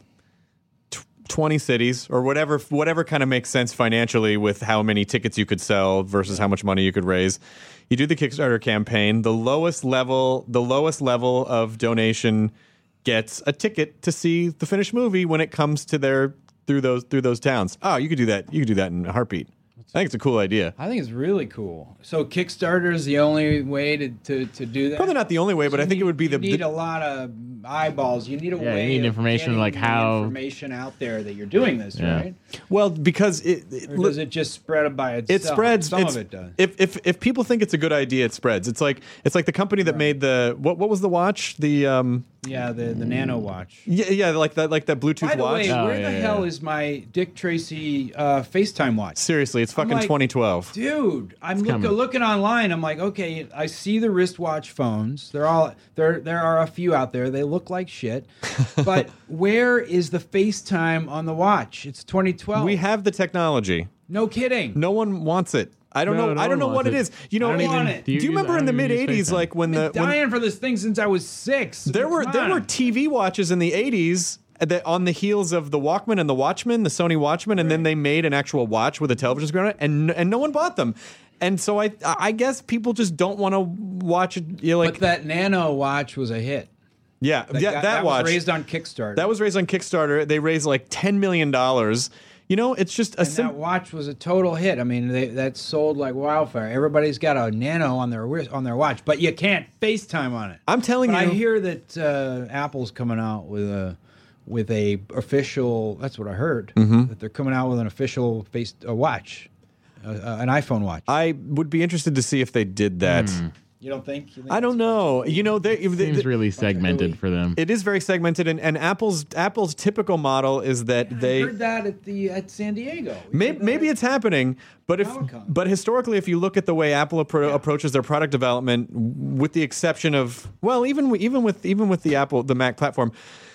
t- twenty cities or whatever whatever kind of makes sense financially with how many tickets you could sell versus how much money you could raise. You do the Kickstarter campaign. The lowest level the lowest level of donation gets a ticket to see the finished movie when it comes to their through those through those towns. Oh, you could do that. You could do that in a heartbeat. I think it's a cool idea. I think it's really cool. So Kickstarter is the only way to, to, to do that. Probably not the only way, but I think it would be the, You need the a lot of eyeballs. You need a Yeah, you way. need of information getting like the how- information out there that you're doing this, Yeah. right? well because it, it Or does it just spread by itself? it spreads. Some it's- of it does. If if if people think it's a good idea, it spreads. It's like it's like the company that made the what what was the watch? The um Yeah, the the Nano watch. yeah yeah like that like that Bluetooth By the watch. way, Oh, where yeah, the yeah, hell yeah. is my Dick Tracy uh, FaceTime watch? Seriously, it's I'm fucking like, twenty twelve. Dude, I'm look, coming. looking online. I'm like, okay, I see the wristwatch phones. They're all there. There are a few out there. They look like shit. But where is the FaceTime on the watch? It's twenty twelve. We have the technology. No kidding. No one wants it. I don't No, know. no I don't one know what it wants is. it. You know, I don't even- do, do you, you use- remember I in the don't mid even use eighties, FaceTime. like when the I've been when, dying for this thing since I was six. there were Come there on. were T V watches in the eighties that on the heels of the Walkman and the Watchman, the Sony Watchman, and then they made an actual watch with a television screen on it, and and no one bought them. And so I I guess people just don't want to watch it. You know, like But that Nano watch was a hit. yeah That, yeah got- that, watch was raised on Kickstarter. that was raised on Kickstarter. They raised like ten million dollars. You know, it's just a and sim- that watch was a total hit. I mean, they, that sold like wildfire. Everybody's got a Nano on their wrist, on their watch, but you can't FaceTime on it. I'm telling But you. I hear that uh, Apple's coming out with a with a official. That's what I heard. Mm-hmm. That they're coming out with an official face a watch, uh, uh, an iPhone watch. I would be interested to see if they did that. you don't think? You think I don't know. You know, they, they, Seems really segmented for them. it is very segmented, and, and Apple's Apple's typical model is that I they heard that at the at San Diego. We maybe, heard that maybe at- it's happening, but if Comic-Con. but historically, if you look at the way Apple appro- approaches their product development, with the exception of well, even w- even with even with the Apple the Mac platform.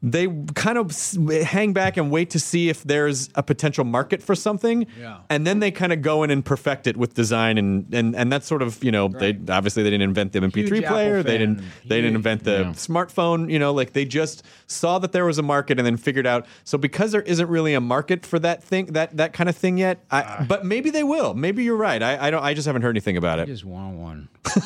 they kind of s- hang back and wait to see if there's a potential market for something, Yeah. and then they kind of go in and perfect it with design, and and, and that's sort of, you know, they obviously they didn't invent the M P three Huge player, Apple they fan. didn't they didn't Huge- invent the Yeah. smartphone, you know, like they just saw that there was a market and then figured out. So because there isn't really a market for that thing, that that kind of thing yet, I, but maybe they will. Maybe you're right. I, I don't. I just haven't heard anything about I it. just want one.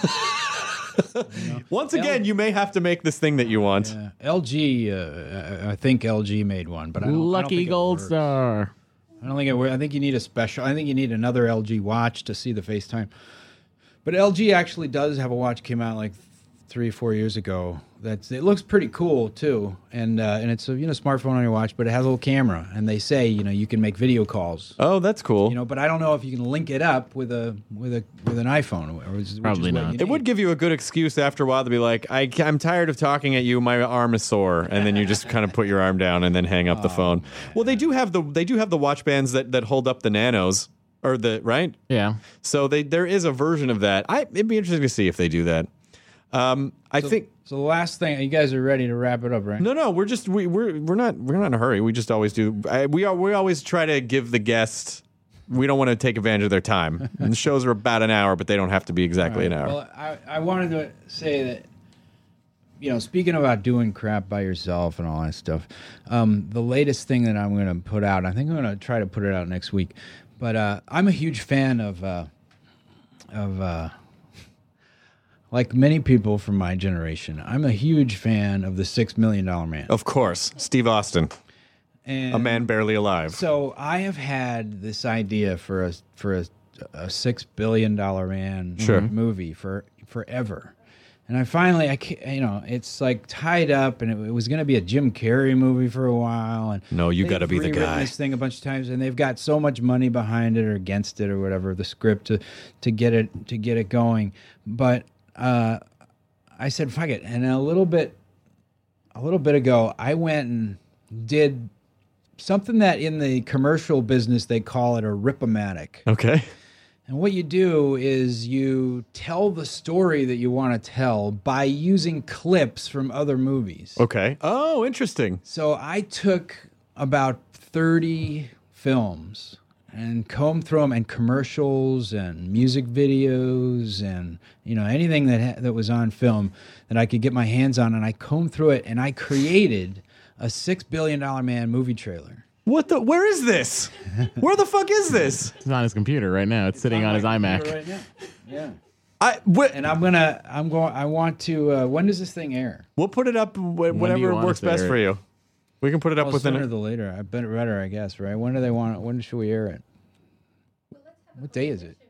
Once again, you may have to make this thing that you want. Yeah. L G, uh, I think L G made one, but I don't, I don't Lucky think it Gold works. Star. I don't think it works. I think you need a special. I think you need another L G watch to see the FaceTime. But L G actually does have a watch came out like three, four years ago. That's it looks pretty cool too, and uh, and it's a you know smartphone on your watch, but it has a little camera, and they say you know you can make video calls. Oh, that's cool. You know, but I don't know if you can link it up with a with a with an iPhone. Or which is Probably what not. you It would need. give you a good excuse after a while to be like, I, I'm tired of talking at you. My arm is sore, and then you just kind of put your arm down and then hang up the phone. Well, they do have the they do have the watch bands that, that hold up the nanos or the right. Yeah. So they there is a version of that. I it'd be interesting to see if they do that. Um, I So- think So the last thing, you guys are ready to wrap it up, right? no, no. We're just we we're we're not we're not in a hurry. We just always do. I, we are we always try to give the guest. We don't want to take advantage of their time. And the shows are about an hour, but they don't have to be exactly an hour. Well, I, I wanted to say that, you know, speaking about doing crap by yourself and all that stuff, um, the latest thing that I'm going to put out, I think I'm going to try to put it out next week, but uh, I'm a huge fan of, uh, of uh, like many people from my generation, I'm a huge fan of the Six Million Dollar Man. Of course, Steve Austin, And a man barely alive. So I have had this idea for a for a, a six billion dollar man Sure. movie for forever, and I finally I ca- you know it's like tied up, and it, it was going to be a Jim Carrey movie for a while, and No, you they've gotta be the rewritten guy. This thing a bunch of times, and they've got so much money behind it or against it or whatever the script to to get it to get it going, but uh, I said fuck it, and a little bit a little bit ago I went and did something that in the commercial business they call it a rip-o-matic. Okay. And what you do is you tell the story that you want to tell by using clips from other movies. Okay. Oh, interesting. So I took about thirty films and combed through them, and commercials and music videos and you know anything that ha- that was on film that I could get my hands on, and I combed through it, and I created a six billion dollar man movie trailer. What the? Where is this? Where the fuck is this? It's on his computer right now. It's sitting on his iMac. Right now. Yeah. I wh- And I'm gonna, I'm going, I want to. Uh, when does this thing air? we'll put it up wh- do you whatever want works us to best air for it? you. We can put it up Well, within. sooner A, the later. I better, better, I guess. Right? When do they want it? When should we air it? What day is it?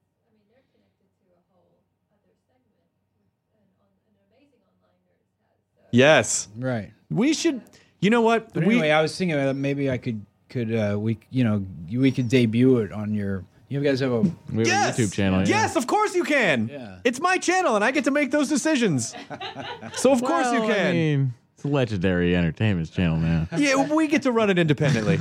yes, Right. we should. You know what? But we anyway, I was thinking that maybe I could, could uh, we, you know, we could debut it on your. You guys have a. We have yes, a YouTube channel. yeah. Yes, of course you can. Yeah. It's my channel, and I get to make those decisions. So of course you Well, can. I mean, it's a legendary entertainment channel now. Yeah, we get to run it independently.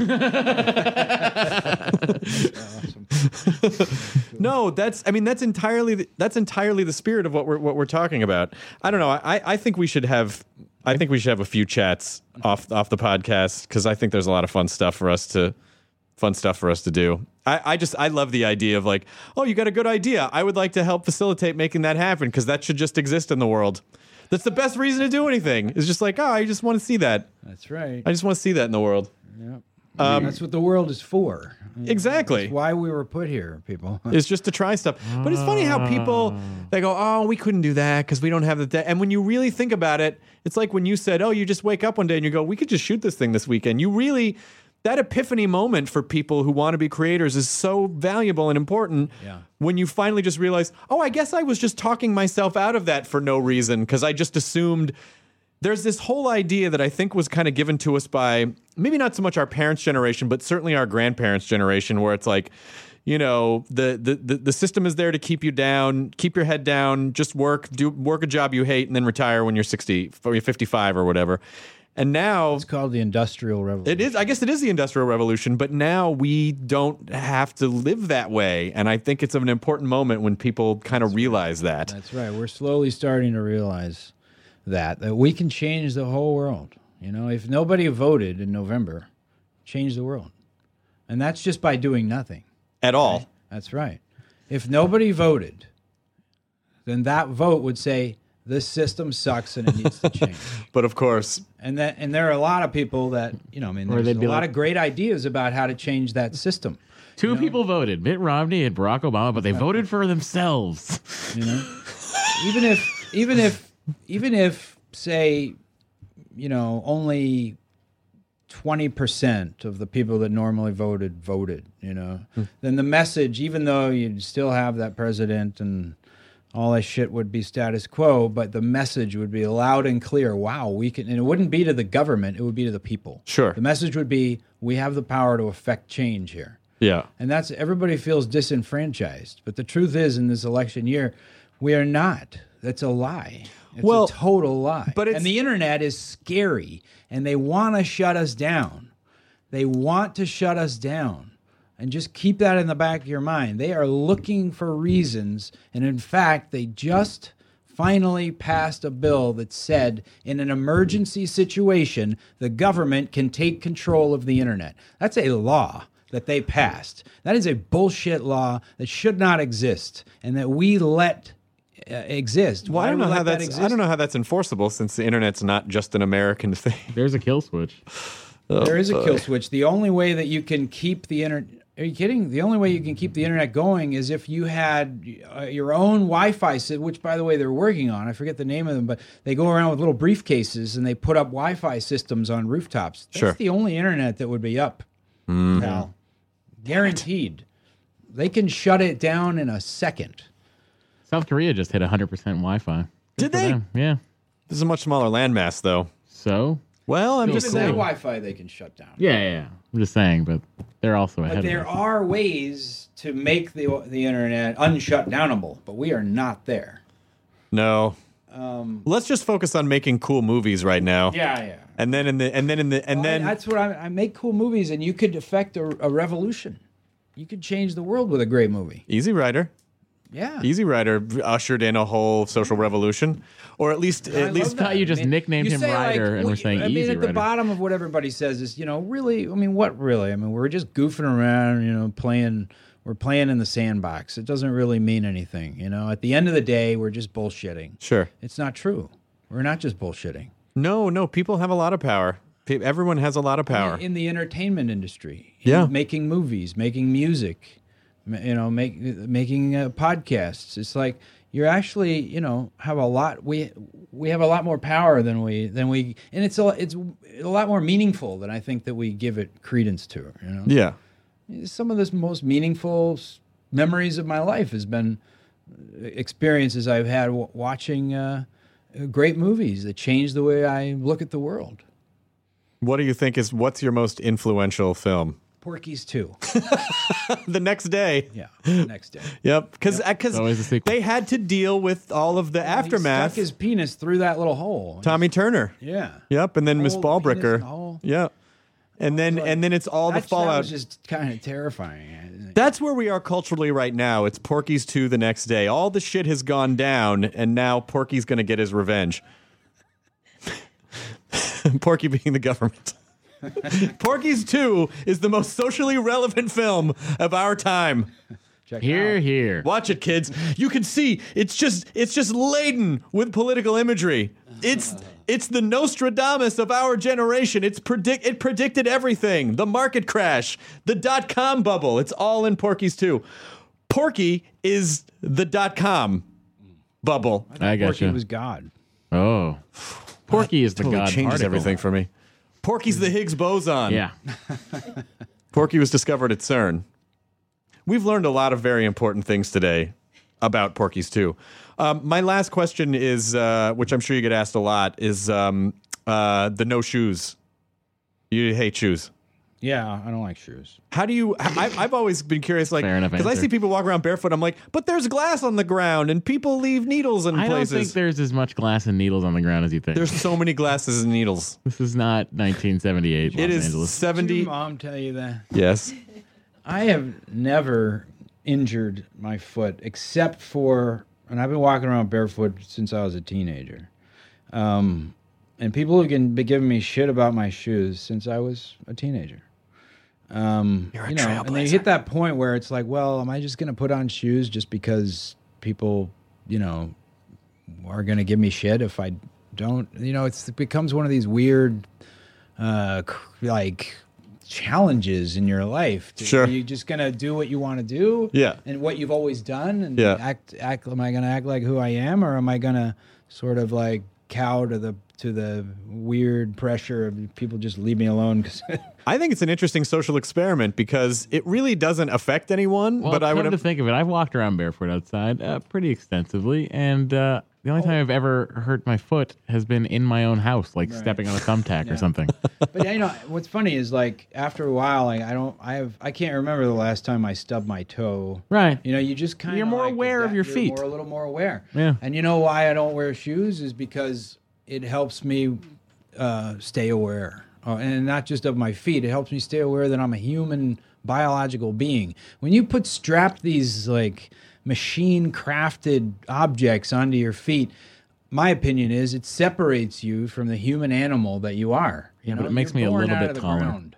No, that's. I mean, that's entirely. The, that's entirely the spirit of what we're what we're talking about. I don't know. I I think we should have. I think we should have a few chats off off the podcast because I think there's a lot of fun stuff for us to. Fun stuff for us to do. I, I just I love the idea of like, oh, you got a good idea. I would like to help facilitate making that happen because that should just exist in the world. That's the best reason to do anything. It's just like, oh, I just want to see that. That's right. I just want to see that in the world. Yep. Um, That's what the world is for. Exactly. That's why we were put here, people. It's just to try stuff. But it's funny how people they go, "Oh, we couldn't do that because we don't have the." De-. And when you really think about it, it's like when you said, "Oh, you just wake up one day and you go, we could just shoot this thing this weekend." You really that epiphany moment for people who want to be creators is so valuable and important. Yeah. When you finally just realize, "Oh, I guess I was just talking myself out of that for no reason because I just assumed." There's this whole idea that I think was kind of given to us by maybe not so much our parents' generation, but certainly our grandparents' generation, where it's like, you know, the the the, the system is there to keep you down, keep your head down, just work, do work a job you hate, and then retire when you're sixty, or you're fifty-five or whatever. And now It's called the Industrial Revolution. it is, I guess it is the Industrial Revolution, but now we don't have to live that way. And I think it's an important moment when people kind of realize that. That's right. We're slowly starting to realize that that we can change the whole world. You know, if nobody voted in November, change the world. And that's just by doing nothing. At all. That's right. If nobody voted, then that vote would say this system sucks and it needs to change. But of course, And that, and there are a lot of people that, you know, I mean, Or there's they'd a be lot like- of great ideas about how to change that system. Two people voted, Mitt Romney and Barack Obama, but they voted for themselves. You know, even if, even if, even if, say, you know, only twenty percent of the people that normally voted voted, you know, then the message, even though you'd still have that president and all that shit would be status quo, but the message would be loud and clear. Wow, we can, and it wouldn't be to the government, it would be to the people. Sure. The message would be, we have the power to affect change here. yeah. And that's, everybody feels disenfranchised. But the truth is, in this election year, we are not. That's a lie. It's Well, a total lie. but it's- and the internet is scary, and they want to shut us down. They want to shut us down. And just keep that in the back of your mind. They are looking for reasons. And in fact, they just finally passed a bill that said in an emergency situation, the government can take control of the internet. That's a law that they passed. That is a bullshit law that should not exist and that we let uh, exist. Well, I Why don't do know we how let that that's. exist? I don't know how that's enforceable since the internet's not just an American thing. There's a kill switch. There is a kill switch. The only way that you can keep the internet. Are you kidding? The only way you can keep the internet going is if you had uh, your own Wi-Fi system, which, by the way, they're working on. I forget the name of them, but they go around with little briefcases and they put up Wi-Fi systems on rooftops. That's Sure. the only internet that would be up. Now, guaranteed. They can shut it down in a second. South Korea just hit one hundred percent Wi-Fi. Did Good for they? them. Yeah. This is a much smaller landmass, though. So? Well, I'm Still just Even their saying. Wi-Fi they can shut down. Yeah, yeah, yeah. I'm just saying, but they're also ahead But there of us. are ways to make the the internet unshutdownable, but we are not there. No. Let's just focus on making cool movies right now. Yeah, yeah. And then in the and then in the and Well, I- then that's what I, I make cool movies, and you could affect a, a revolution. You could change the world with a great movie. Easy Rider. Yeah, Easy Rider ushered in a whole social revolution, or at least I at love least that. thought you just nicknamed you him say, Ryder and well, we're saying I mean, Easy at the Rider. bottom of what everybody says is, you know, really. I mean, what really? I mean, we're just goofing around, you know, playing. We're playing in the sandbox. It doesn't really mean anything, you know. At the end of the day, we're just bullshitting. sure. It's not true. We're not just bullshitting. No, no. People have a lot of power. Pe- Everyone has a lot of power. In the entertainment industry, in Yeah. making movies, making music, m- you know, make making uh, podcasts. It's like you're actually, you know, have a lot. We we have a lot more power than we than we, and it's a it's a lot more meaningful than I think that we give it credence to. You know, Yeah. some of the most meaningful s- memories of my life has been uh, experiences I've had w- watching uh, uh, great movies that changed the way I look at the world. What do you think is what's your most influential film? Porky's two. The Next Day. Yeah, the next day. Yep. Because because Always a sequel. they had to deal with all of the He aftermath. stuck his penis through that little hole. Tommy Turner. Yeah. Yep. And then Miss Hole, penis in Ballbricker. the hole. Yeah. And then like- and then it's all the That's- That fallout. was just kind of terrifying. That's where we are culturally right now. It's Porky's two the next day. All the shit has gone down, and now Porky's going to get his revenge. Porky being the government. Porky's two is the most socially relevant film of our time. Check it Here, out. here. Watch it, kids. You can see it's just it's just laden with political imagery. It's it's the Nostradamus of our generation. It's predict it predicted everything. The market crash, the dot com bubble. It's all in Porky's two. Porky is the dot com bubble. I got Porky you. was God. Oh. Porky is the Totally god changes particle. everything for me. Porky's the Higgs boson. Yeah. Porky was discovered at CERN. We've learned a lot of very important things today about Porky's two. Um, my last question is, uh, which I'm sure you get asked a lot, is um, uh, the no shoes. You hate shoes. Yeah, I don't like shoes. How do you? I, I've always been curious, like, Fair enough because I answer. see people walk around barefoot. I'm like, but there's glass on the ground, and people leave needles in I don't places. think there's as much glass and needles on the ground as you think. There's so many glasses and needles. This is not nineteen seventy-eight Los It is Angeles. Did seventy. your mom tell you that? Yes. I have never injured my foot except for, and I've been walking around barefoot since I was a teenager. Um, and people have been giving me shit about my shoes since I was a teenager. Um, You're a you know, and they hit that point where it's like, well, am I just going to put on shoes just because people, you know, are going to give me shit if I don't? You know, it's, it becomes one of these weird, uh, like challenges in your life. To, Sure. Are you just going to do what you want to do? Yeah. And what you've always done, and Yeah. act, act. Am I going to act like who I am, or am I going to sort of like cow to the to the weird pressure of people just leave me alone? Cause I think it's an interesting social experiment because it really doesn't affect anyone. Well, but I come would to think of it, I've walked around barefoot outside uh, pretty extensively, and uh, the only time I've ever hurt my foot has been in my own house, like Right. stepping on a thumbtack Yeah. or something. But you know what's funny is like after a while, like I don't, I have, I can't remember the last time I stubbed my toe. Right. You know, you just kind of You're more like, aware of that- your you're feet. More, a little more aware. Yeah. And you know why I don't wear shoes is because it helps me uh, stay aware, uh, and not just of my feet. It helps me stay aware that I'm a human biological being. When you put strap these like machine crafted objects onto your feet, my opinion is it separates you from the human animal that you are. You know, but it makes You're me a born little out bit of the taller. ground.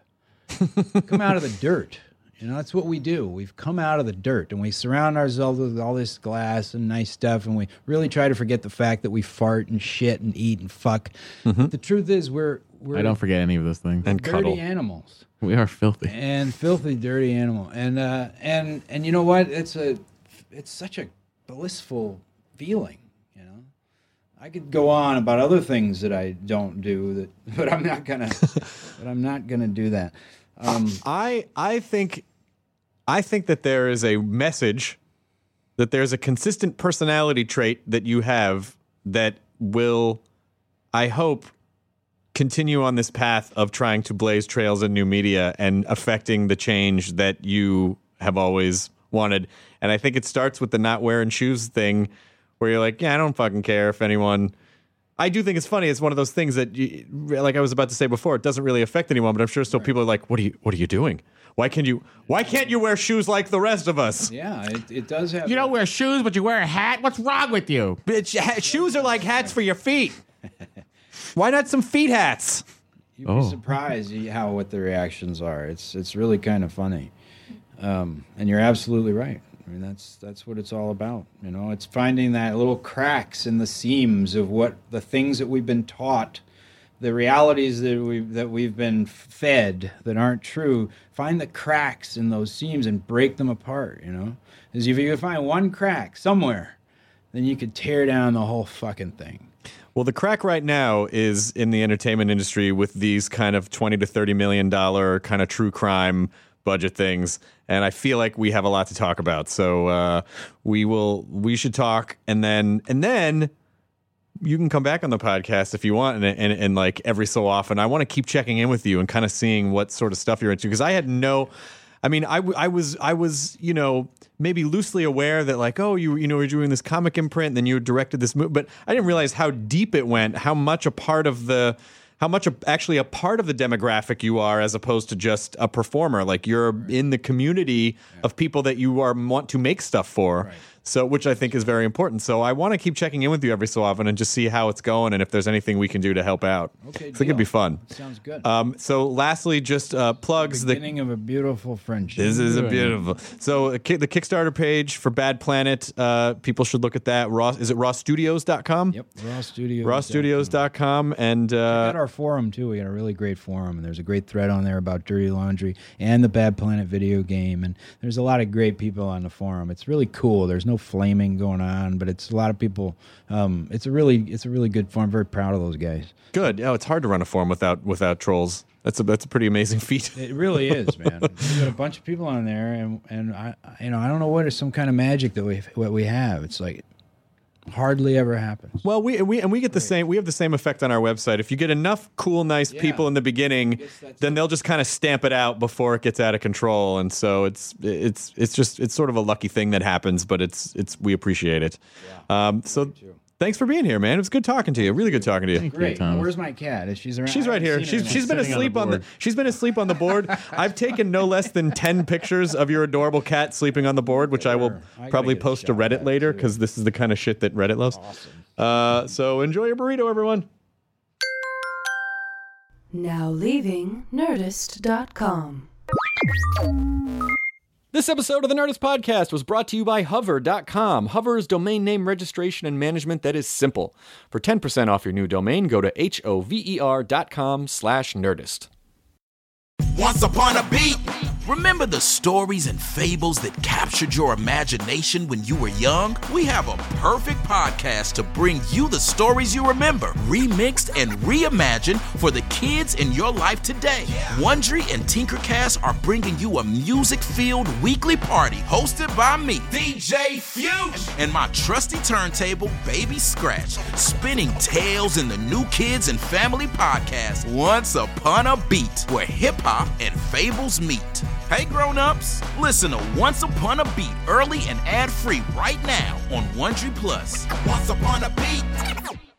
Come out of the dirt. You know, that's what we do. We've come out of the dirt, and we surround ourselves with all this glass and nice stuff, and we really try to forget the fact that we fart and shit and eat and fuck. The truth is, we're we're I don't forget any of those things. And dirty cuddle. animals We are filthy. and filthy, dirty animal. And uh, and and you know what? It's a it's such a blissful feeling. You know, I could go on about other things that I don't do, that, but I'm not gonna. but I'm not gonna do that. Um, I I think I think that there is a message, that there's a consistent personality trait that you have that will, I hope, continue on this path of trying to blaze trails in new media and affecting the change that you have always wanted. And I think it starts with the not wearing shoes thing, where you're like, yeah, I don't fucking care if anyone. I do think it's funny. It's one of those things that, you, like I was about to say before, it doesn't really affect anyone. But I'm sure still people are like, "What are you? What are you doing? Why can you? Why can't you wear shoes like the rest of us?" yeah, it, it does have. You don't wear shoes, but you wear a hat? What's wrong with you? Bitch, ha- shoes are like hats for your feet. Why not some feet hats? You'd be Oh. surprised how what the reactions are. It's it's really kind of funny, um, and you're absolutely right. I mean, that's that's what it's all about. You know, it's finding that little cracks in the seams of what the things that we've been taught, the realities that we that we've been fed that aren't true. Find the cracks in those seams and break them apart. You know, because if you can find one crack somewhere, then you could tear down the whole fucking thing. Well, the crack right now is in the entertainment industry with these kind of twenty to thirty million dollar kind of true crime budget things, and I feel like we have a lot to talk about. So uh, we will, we should talk, and then and then you can come back on the podcast if you want, and and, and like every so often, I want to keep checking in with you and kind of seeing what sort of stuff you're into, because I had no. I mean, I, w- I was, I was, you know, maybe loosely aware that like, oh, you, you know, you're doing this comic imprint, and then you directed this movie, but I didn't realize how deep it went, how much a part of the, how much a, actually a part of the demographic you are, as opposed to just a performer. Like you're in the community of people that you are want to make stuff for. Right. So, which I think is very important. So I want to keep checking in with you every so often and just see how it's going and if there's anything we can do to help out. Okay, I think it'd deal. be fun. Sounds good. Um, so lastly, just uh, plugs the. Beginning of a beautiful friendship. This is a beautiful. So uh, ki- the Kickstarter page for Bad Planet, uh, people should look at that. Raw, is it raw studios dot com? Yep, Raw Studios. raw studios dot com. And We uh, got our forum too. We got a really great forum, and there's a great thread on there about Dirty Laundry and the Bad Planet video game. And there's a lot of great people on the forum. It's really cool. There's no flaming going on, but it's a lot of people. Um, it's a really, it's a really good forum. I'm very proud of those guys. good. Oh, it's hard to run a forum without without trolls. That's a that's a pretty amazing feat. It really is, man. We got a bunch of people on there, and and I, you know, I don't know what is some kind of magic that we what we have. It's like hardly ever happens. Well, we we and we get the same. We have the same effect on our website. If you get enough cool, nice Yeah. people in the beginning, guess that's then it. they'll just kind of stamp it out before it gets out of control. And so it's it's it's just it's sort of a lucky thing that happens, but it's it's we appreciate it. Um, so thanks for being here, man. It was good talking to you. Really good talking to you. Great. Thomas. Where's my cat? Is she's around? She's I right haven't here. seen her She's in she's a- been sitting on the asleep on the, board. she's been asleep on the board. I've taken no less than ten pictures of your adorable cat sleeping on the board, which I will Sure. I gotta probably get a post to shot of Reddit that, later too. because this is the kind of shit that Reddit loves. Awesome. Uh, so enjoy your burrito, everyone. Now leaving Nerdist dot com. This episode of the Nerdist Podcast was brought to you by Hover dot com. Hover is domain name registration and management that is simple. For ten percent off your new domain, go to H O V E R dot com slash Nerdist. Once upon a beat. Remember the stories and fables that captured your imagination when you were young? We have a perfect podcast to bring you the stories you remember, remixed and reimagined for the kids in your life today. Wondery and Tinkercast are bringing you a music-filled weekly party hosted by me, D J Fusion, and my trusty turntable, Baby Scratch, spinning tales in the New Kids and Family podcast, Once Upon a Beat, where hip-hop and fables meet. Hey grown-ups, listen to Once Upon a Beat early and ad-free right now on Wondery Plus. Once Upon a Beat.